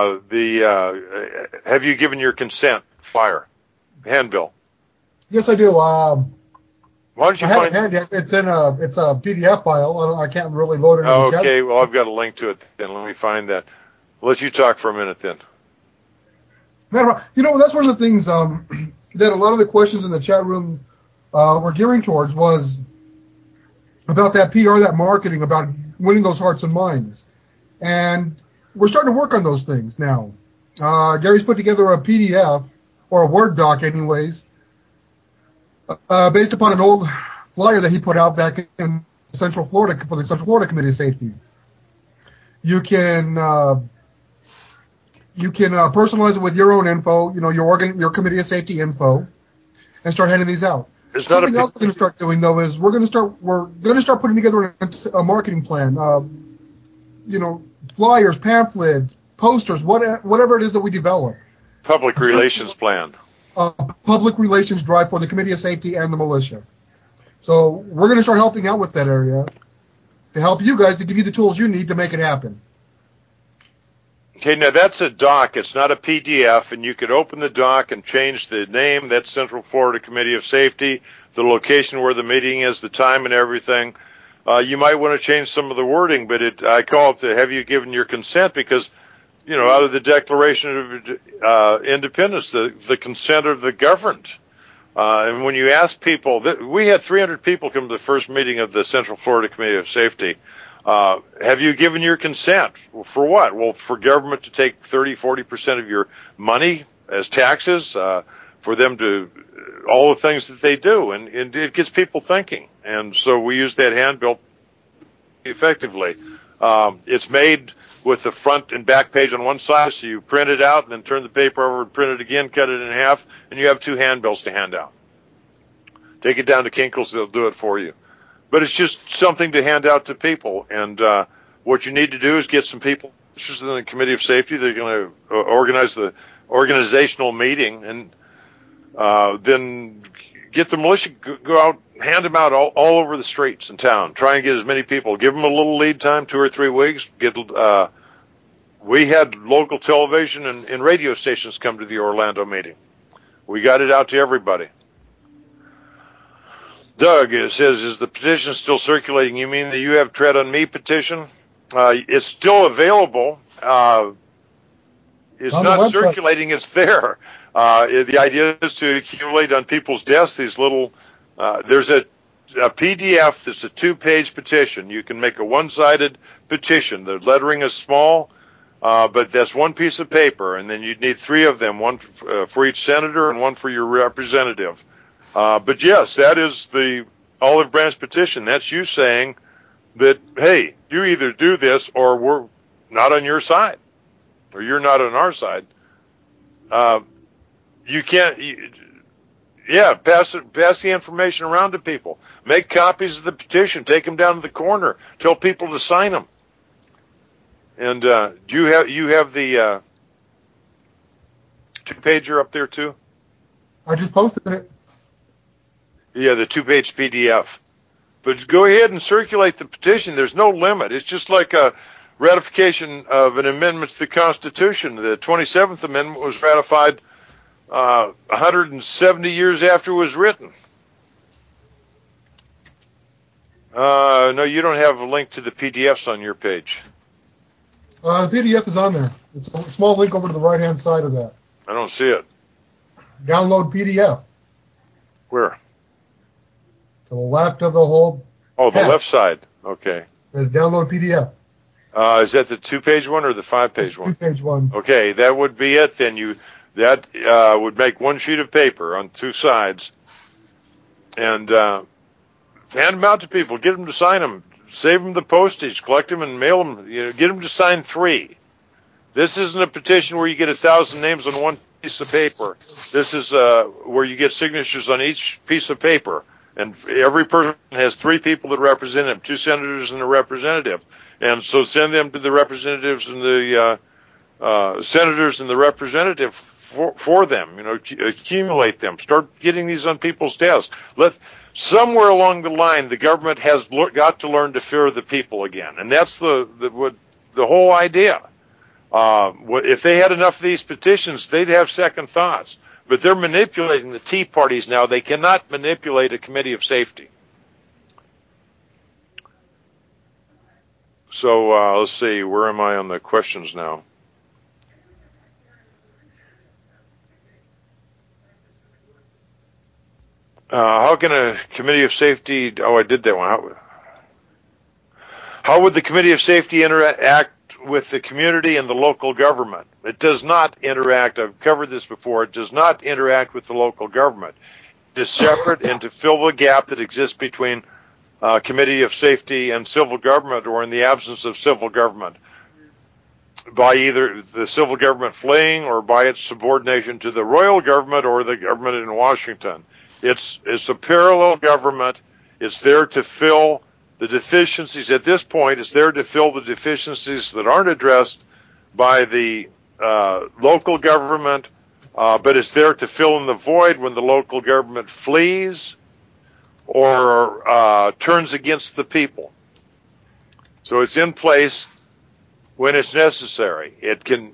Have you given your consent flyer? Handbill. Yes, I do. Why don't you find it? It's a PDF file. I can't really load it. Okay, well, I've got a link to it. Then let me find that. I'll let you talk for a minute then. That's one of the things that a lot of the questions in the chat room were gearing towards was about that PR, that marketing, about winning those hearts and minds. And we're starting to work on those things now. Gary's put together a PDF, or a Word doc anyways, based upon an old flyer that he put out back in Central Florida for the Central Florida Committee of Safety. You can personalize it with your own info, your Committee of Safety info, and start handing these out. Something else we're going to start doing though is we're going to start putting together a marketing plan. Flyers, pamphlets, posters, whatever it is that we develop. Public relations plan. Public relations drive for the Committee of Safety and the militia. So we're going to start helping out with that area to help you guys, to give you the tools you need to make it happen. Okay, now that's a doc. It's not a PDF, and you could open the doc and change the name. That's Central Florida Committee of Safety, the location where the meeting is, the time and everything. You might want to change some of the wording, but I call it the have you given your consent because, out of the Declaration of Independence, the consent of the governed. And when you ask people, we had 300 people come to the first meeting of the Central Florida Committee of Safety. Have you given your consent? For what? Well, for government to take 30-40% of your money as taxes, for them to, all the things that they do. And it gets people thinking. And so we use that handbill effectively. It's made with the front and back page on one side. So you print it out and then turn the paper over and print it again, cut it in half, and you have 2 handbills to hand out. Take it down to Kinkel's, they'll do it for you. But it's just something to hand out to people. And what you need to do is get some people interested in the Committee of Safety. They're going to organize the organizational meeting, and then get the militia, go out, hand them out all over the streets in town. Try and get as many people. Give them a little lead time, 2 or 3 weeks. We had local television and radio stations come to the Orlando meeting. We got it out to everybody. Doug, it says, is the petition still circulating? You mean the You Have Tread on Me petition? It's still available. It's not circulating, it's there. The idea is to accumulate on people's desks these little, there's a PDF that's a 2-page petition. You can make a one-sided petition. The lettering is small, but that's one piece of paper, and then you'd need 3 of them, one for each senator and one for your representative. But yes, that is the olive branch petition. That's you saying that, hey, you either do this or we're not on your side, or you're not on our side. You can't, pass the information around to people. Make copies of the petition. Take them down to the corner. Tell people to sign them. And do you have the 2-pager up there too? I just posted it. Yeah, the 2-page PDF. But go ahead and circulate the petition. There's no limit. It's just like a ratification of an amendment to the Constitution. The 27th Amendment was ratified 170 years after it was written. No, you don't have a link to the PDFs on your page. The PDF is on there. It's a small link over to the right-hand side of that. I don't see it. Download PDF. Where? To the left of the whole. Oh, the left side. Okay. There's download PDF. Is that the 2-page one or the 5-page one? 2-page one. Okay, that would be it. Then that would make one sheet of paper on 2 sides, and hand them out to people. Get them to sign them. Save them the postage. Collect them and mail them. Get them to sign 3. This isn't a petition where you get 1,000 names on one piece of paper. This is where you get signatures on each piece of paper. And every person has 3 people that represent them, 2 senators and a representative. And so send them to the representatives and the senators and the representative for them. Accumulate them. Start getting these on people's desks. Somewhere along the line, the government has got to learn to fear the people again. And that's the whole idea. If they had enough of these petitions, they'd have second thoughts. But they're manipulating the Tea Parties now. They cannot manipulate a Committee of Safety. So let's see. Where am I on the questions now? How can a Committee of Safety... Oh, I did that one. How would the Committee of Safety interact with the community and the local government? It does not interact. I've covered this before. It does not interact with the local government. It is separate and to fill the gap that exists between Committee of Safety and civil government, or in the absence of civil government, by either the civil government fleeing or by its subordination to the royal government or the government in Washington. It's a parallel government. It's there to fill the deficiencies. At this point, it's there to fill the deficiencies that aren't addressed by the local government, but it's there to fill in the void when the local government flees or turns against the people. So it's in place when it's necessary. It can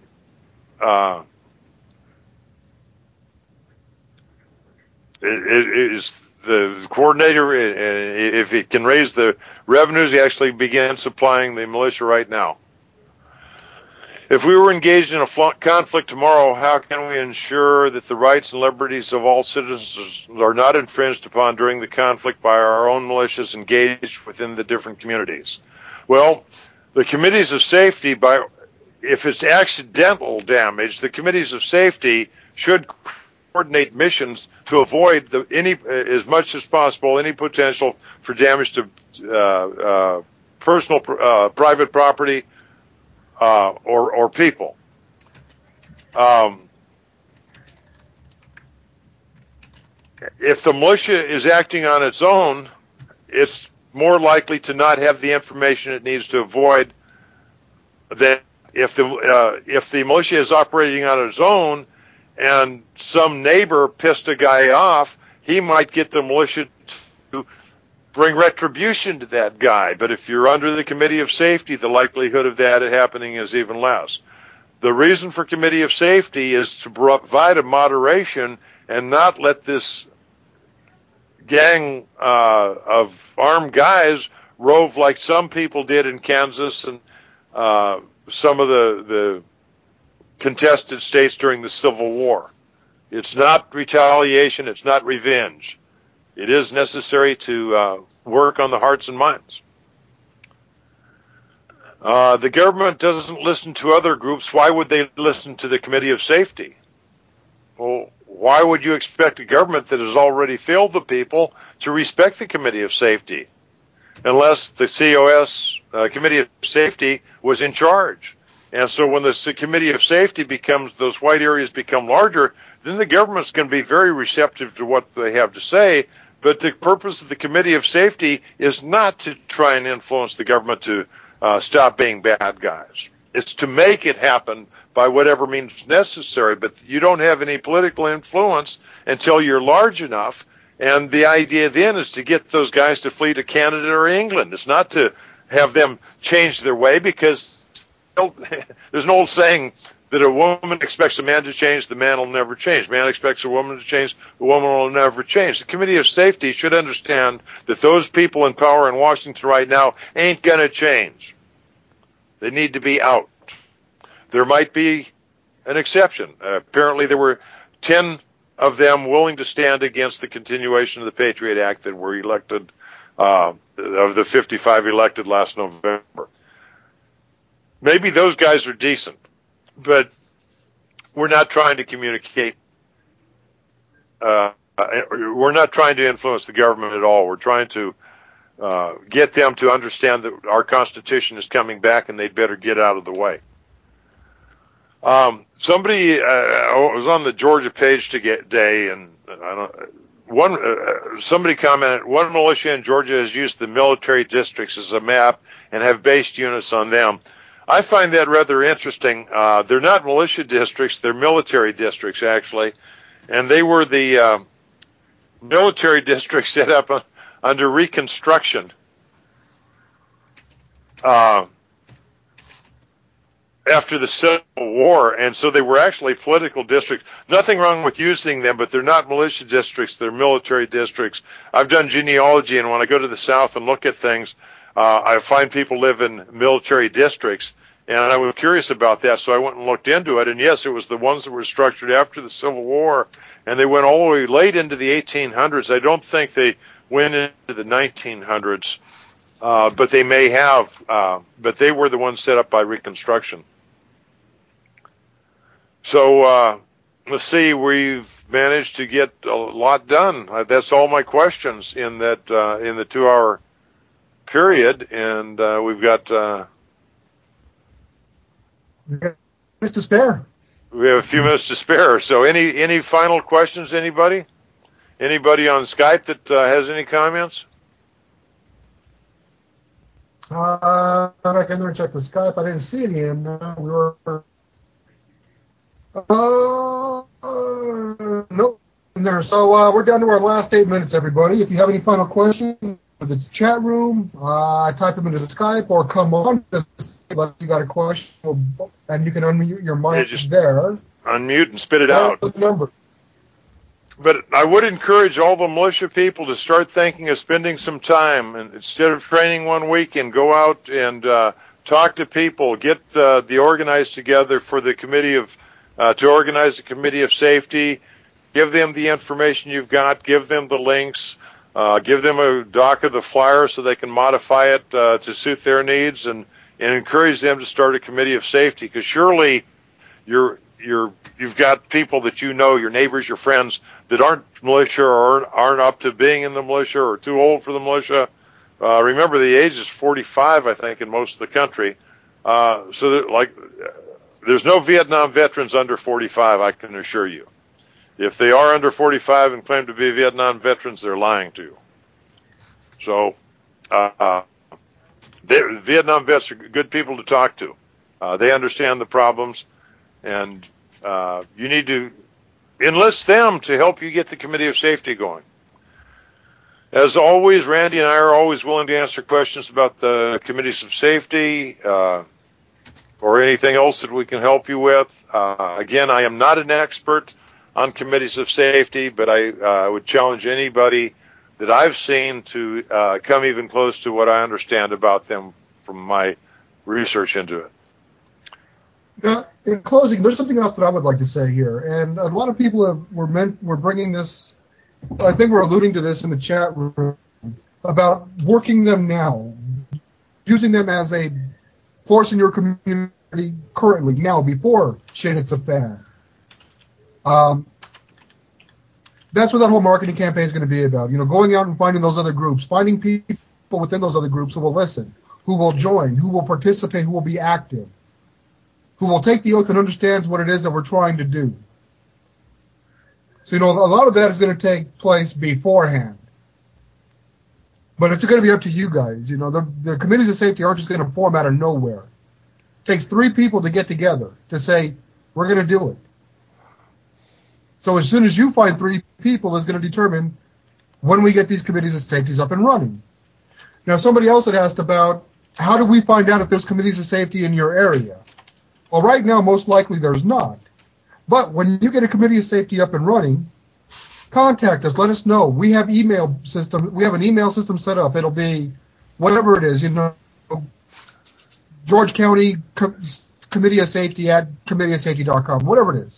it is the coordinator. If it can raise the revenues, he actually began supplying the militia right now. If we were engaged in a conflict tomorrow, how can we ensure that the rights and liberties of all citizens are not infringed upon during the conflict by our own militias engaged within the different communities? Well, the committees of safety, if it's accidental damage, the committees of safety should coordinate missions to avoid as much as possible any potential for damage to personal private property, or people. If the militia is acting on its own, it's more likely to not have the information it needs to avoid. That if the militia is operating on its own, and some neighbor pissed a guy off, he might get the militia to bring retribution to that guy. But if you're under the Committee of Safety, the likelihood of that happening is even less. The reason for Committee of Safety is to provide a moderation and not let this gang of armed guys rove like some people did in Kansas and some of the contested states during the Civil War. It's not retaliation. It's not revenge. It is necessary to work on the hearts and minds. The government doesn't listen to other groups. Why would they listen to the Committee of Safety? Well, why would you expect a government that has already failed the people to respect the Committee of Safety? Unless the COS, Committee of Safety, was in charge. And so when the Committee of Safety those white areas become larger, then the government's going to be very receptive to what they have to say. But the purpose of the Committee of Safety is not to try and influence the government to stop being bad guys. It's to make it happen by whatever means necessary. But you don't have any political influence until you're large enough. And the idea then is to get those guys to flee to Canada or England. It's not to have them change their way, because there's an old saying that a woman expects a man to change, the man will never change. Man expects a woman to change, the woman will never change. The Committee of Safety should understand that those people in power in Washington right now ain't going to change. They need to be out. There might be an exception. Apparently there were 10 of them willing to stand against the continuation of the Patriot Act that were elected, of the 55 elected last November. Maybe those guys are decent, but we're not trying to communicate. We're not trying to influence the government at all. We're trying to get them to understand that our Constitution is coming back and they'd better get out of the way. Somebody was on the Georgia page today, and somebody commented, one militia in Georgia has used the military districts as a map and have based units on them. I find that rather interesting. They're not militia districts, they're military districts, actually. And they were the military districts set up under Reconstruction after the Civil War, and so they were actually political districts. Nothing wrong with using them, but they're not militia districts, they're military districts. I've done genealogy, and when I go to the South and look at things, I find people live in military districts, and I was curious about that, so I went and looked into it, and yes, it was the ones that were structured after the Civil War, and they went all the way late into the 1800s. I don't think they went into the 1900s, but they may have, but they were the ones set up by Reconstruction. So let's see, we've managed to get a lot done. That's all my questions in that in the 2-hour period, and we've got minutes to spare. We have a few minutes to spare. So any final questions, anybody? Anybody on Skype that has any comments? I'm back in there and check the Skype. I didn't see any in. We were... nope. In there. So we're down to our last 8 minutes, everybody. If you have any final questions, whether it's chat room, type them into the Skype, or come on, if you got a question, and you can unmute your mic there. Unmute and spit it out. The number. But I would encourage all the militia people to start thinking of spending some time, and instead of training 1 week, and go out and talk to people, get the organized together for the committee of to organize the Committee of Safety, give them the information you've got, give them the links, give them a doc of the flyer so they can modify it to suit their needs, and encourage them to start a Committee of Safety, because surely you've got people that you know, your neighbors, your friends, that aren't militia or aren't up to being in the militia or too old for the militia. Remember, the age is 45, I think, in most of the country. There's no Vietnam veterans under 45, I can assure you. If they are under 45 and claim to be Vietnam veterans, they're lying to you. So, Vietnam vets are good people to talk to. They understand the problems, and you need to enlist them to help you get the Committee of Safety going. As always, Randy and I are always willing to answer questions about the Committees of Safety or anything else that we can help you with. Again, I am not an expert on Committees of Safety, but I would challenge anybody that I've seen to come even close to what I understand about them from my research into it. Now, in closing, there's something else that I would like to say here, and a lot of people were bringing this. I think we're alluding to this in the chat room about working them now, using them as a force in your community currently, now, before shit hits a fan. That's what that whole marketing campaign is going to be about. Going out and finding those other groups, finding people within those other groups who will listen, who will join, who will participate, who will be active, who will take the oath and understands what it is that we're trying to do. So, a lot of that is going to take place beforehand. But it's going to be up to you guys. The Committees of Safety aren't just going to form out of nowhere. It takes 3 people to get together to say, we're going to do it. So as soon as you find 3 people is going to determine when we get these Committees of Safety up and running. Now, somebody else had asked about how do we find out if there's Committees of Safety in your area? Well, right now, most likely there's not. But when you get a Committee of Safety up and running, contact us. Let us know. We have email system. We have an email system set up. It'll be whatever it is, George County Committee of Safety at committeeofsafety.com, whatever it is.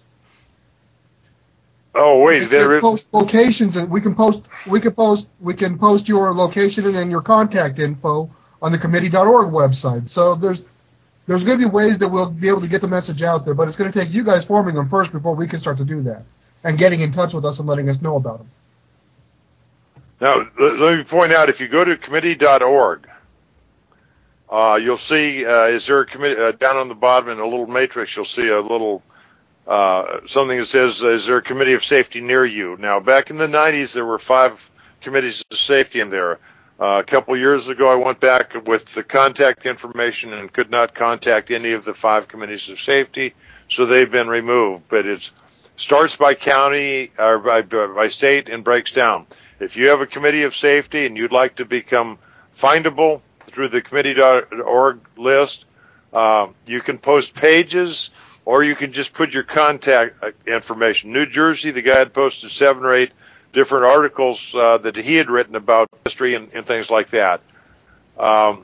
Oh wait, there is post locations, and we can post your location and then your contact info on the committee.org website. So there's going to be ways that we'll be able to get the message out there, but it's going to take you guys forming them first before we can start to do that and getting in touch with us and letting us know about them. Now, let me point out, if you go to committee.org, you'll see, is there a committee, down on the bottom in a little matrix, you'll see a little, something that says, is there a Committee of Safety near you? Now, back in the 90s, there were 5 Committees of Safety in there. A couple years ago, I went back with the contact information and could not contact any of the 5 Committees of Safety, so they've been removed. But it starts by county or by state and breaks down. If you have a Committee of Safety and you'd like to become findable through the committee.org list, you can post pages, or you can just put your contact information. New Jersey, the guy had posted 7 or 8 different articles that he had written about history and things like that. I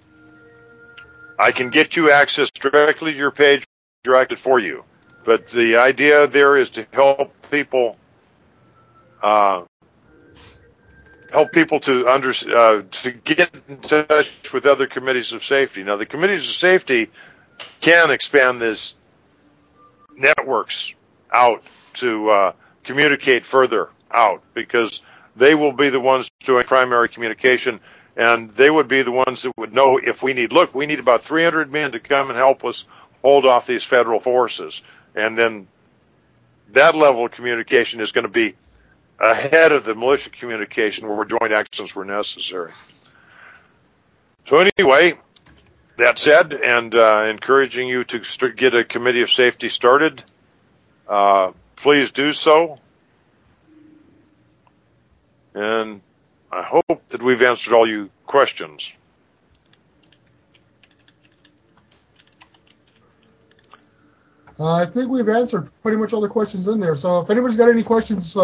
can get you access directly to your page, directed for you. But the idea there is to help people to get in touch with other Committees of Safety. Now, the Committees of Safety can expand these networks out to communicate further out, because they will be the ones doing primary communication, and they would be the ones that would know if we need about 300 men to come and help us hold off these federal forces. And then that level of communication is going to be ahead of the militia communication, where joint actions were necessary. So anyway, that said, and encouraging you to get a Committee of Safety started, please do so. And I hope that we've answered all your questions. I think we've answered pretty much all the questions in there. So if anybody's got any questions,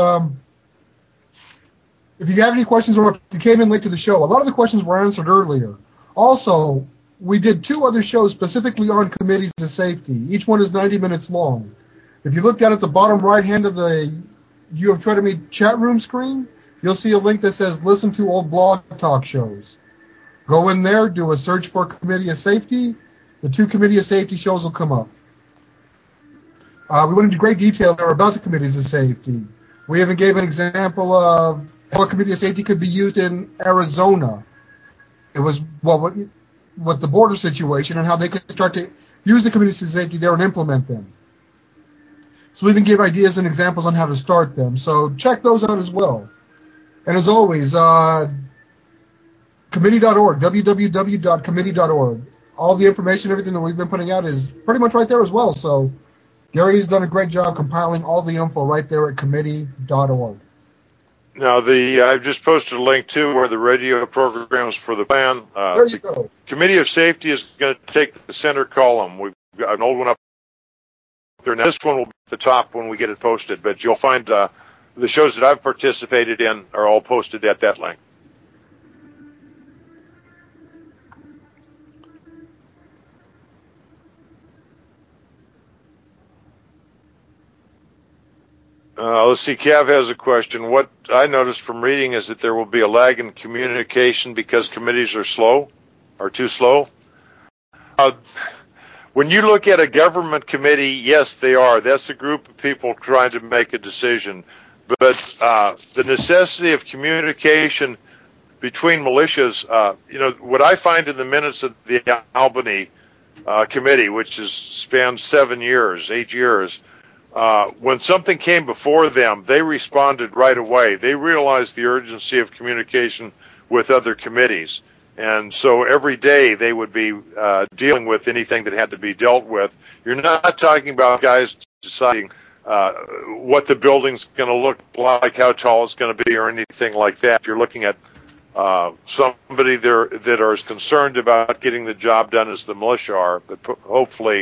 if you have any questions or if you came in late to the show, a lot of the questions were answered earlier. Also, we did 2 other shows specifically on Committees of Safety. Each one is 90 minutes long. If you look down at the bottom right hand of the You Have Tried to Meet chat room screen, you'll see a link that says listen to old blog talk shows. Go in there, do a search for Committee of Safety. The 2 Committee of Safety shows will come up. We went into great detail there about the Committees of Safety. We even gave an example of how a Committee of Safety could be used in Arizona. It was, with the border situation and how they can start to use the community safety there and implement them. So we can give ideas and examples on how to start them. So check those out as well. And as always, committee.org, www.committee.org. All the information, everything that we've been putting out is pretty much right there as well. So Gary's done a great job compiling all the info right there at committee.org. Now, I've just posted a link, too, where the radio programs for the plan. There you go. Committee of Safety is going to take the center column. We've got an old one up there. Now, this one will be at the top when we get it posted, but you'll find the shows that I've participated in are all posted at that link. Let's see, Cav has a question. What I noticed from reading is that there will be a lag in communication because committees are too slow. When you look at a government committee, yes, they are. That's a group of people trying to make a decision. But the necessity of communication between militias, what I find in the minutes of the Albany committee, which has spanned 8 years, when something came before them, they responded right away. They realized the urgency of communication with other committees. And so every day they would be dealing with anything that had to be dealt with. You're not talking about guys deciding what the building's going to look like, how tall it's going to be, or anything like that. You're looking at somebody there that are as concerned about getting the job done as the militia are, but hopefully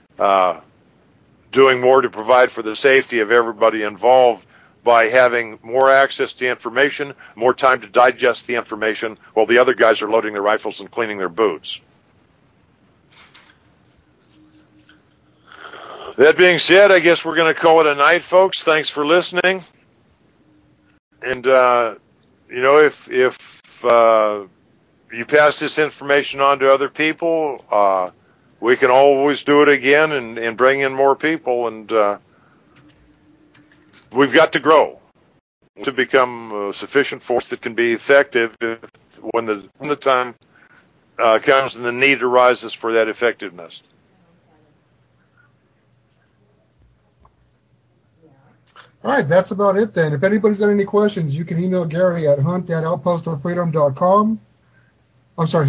doing more to provide for the safety of everybody involved by having more access to information, more time to digest the information, while the other guys are loading their rifles and cleaning their boots. That being said, I guess we're going to call it a night, folks. Thanks for listening. And, if you pass this information on to other people, we can always do it again and bring in more people, and we've got to grow to become a sufficient force that can be effective when the time comes and the need arises for that effectiveness. All right, that's about it then. If anybody's got any questions, you can email Gary at hunt@outpostoffreedom.com. I'm sorry,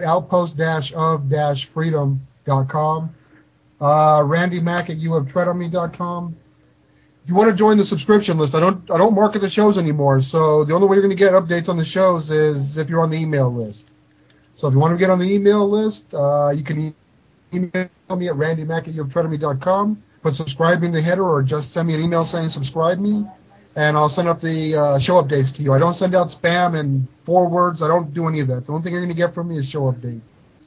hunt@outpost-of-freedom.com. Randy Mack at youhavetreadonme.com. If you want to join the subscription list, I don't market the shows anymore, so the only way you're going to get updates on the shows is if you're on the email list. So if you want to get on the email list, you can email me at randymack@youhavetreadonme.com. Put subscribe in the header, or just send me an email saying subscribe me, and I'll send up the show updates to you. I don't send out spam and forwards. I don't do any of that. The only thing you're going to get from me is show updates.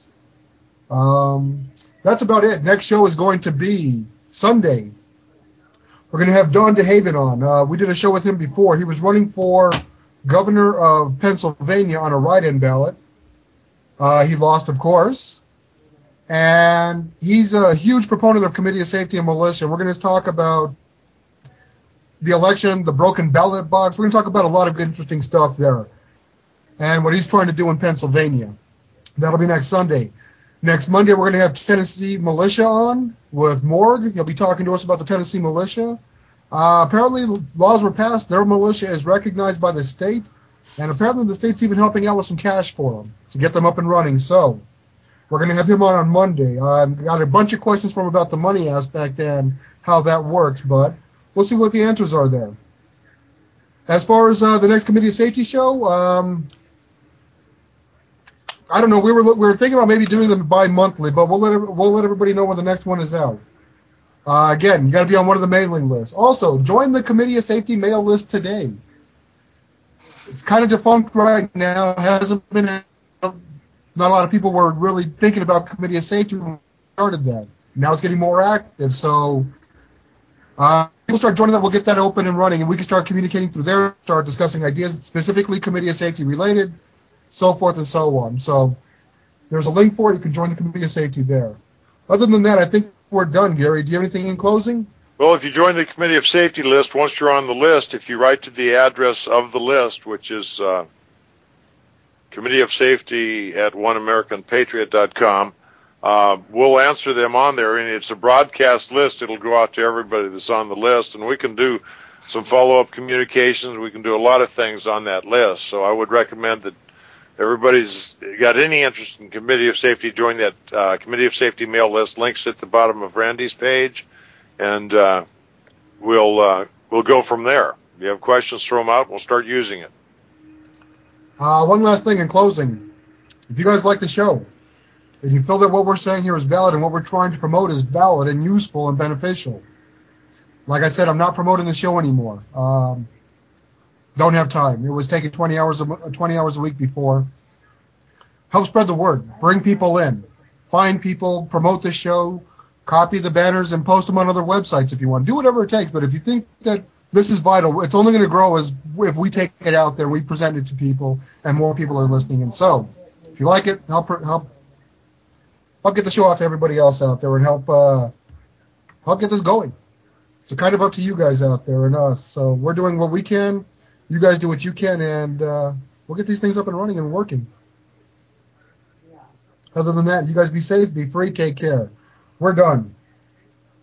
That's about it. Next show is going to be Sunday. We're going to have Don DeHaven on. We did a show with him before. He was running for governor of Pennsylvania on a write-in ballot. He lost, of course. And he's a huge proponent of Committee of Safety and Militia. We're going to talk about the election, the broken ballot box. We're going to talk about a lot of interesting stuff there and what he's trying to do in Pennsylvania. That'll be next Sunday. Next Monday, we're going to have Tennessee Militia on with Morg. He'll be talking to us about the Tennessee Militia. Apparently, laws were passed. Their militia is recognized by the state, and apparently the state's even helping out with some cash for them to get them up and running. So we're going to have him on Monday. I've got a bunch of questions from him about the money aspect and how that works, but we'll see what the answers are there. As far as the next Committee of Safety show, I don't know. We were thinking about maybe doing them bi-monthly, but we'll let everybody know when the next one is out. Again, you got to be on one of the mailing lists. Also, join the Committee of Safety mail list today. It's kind of defunct right now. It hasn't been. Not a lot of people were really thinking about Committee of Safety when we started that. Now it's getting more active, so people start joining that. We'll get that open and running, and we can start communicating through there, start discussing ideas specifically Committee of Safety related, so forth and so on. So there's a link for it. You can join the Committee of Safety there. Other than that, I think we're done, Gary. Do you have anything in closing? Well, if you join the Committee of Safety list, once you're on the list, if you write to the address of the list, which is Committee of Safety at oneamericanpatriot.com. We'll answer them on there, and it's a broadcast list. It'll go out to everybody that's on the list, and we can do some follow-up communications. We can do a lot of things on that list. So I would recommend that everybody's got any interest in Committee of Safety, join that Committee of Safety mail list. Links at the bottom of Randy's page, and we'll go from there. If you have questions, throw them out. We'll start using it. One last thing in closing. If you guys like the show, and you feel that what we're saying here is valid and what we're trying to promote is valid and useful and beneficial, like I said, I'm not promoting the show anymore. Don't have time. It was taking 20 hours a week before. Help spread the word. Bring people in. Find people. Promote the show. Copy the banners and post them on other websites if you want. Do whatever it takes. But if you think that this is vital, it's only going to grow as if we take it out there, we present it to people, and more people are listening. And so, if you like it, help get the show out to everybody else out there, and help get this going. It's kind of up to you guys out there and us. So we're doing what we can. You guys do what you can, and we'll get these things up and running and working. Other than that, you guys be safe, be free, take care. We're done.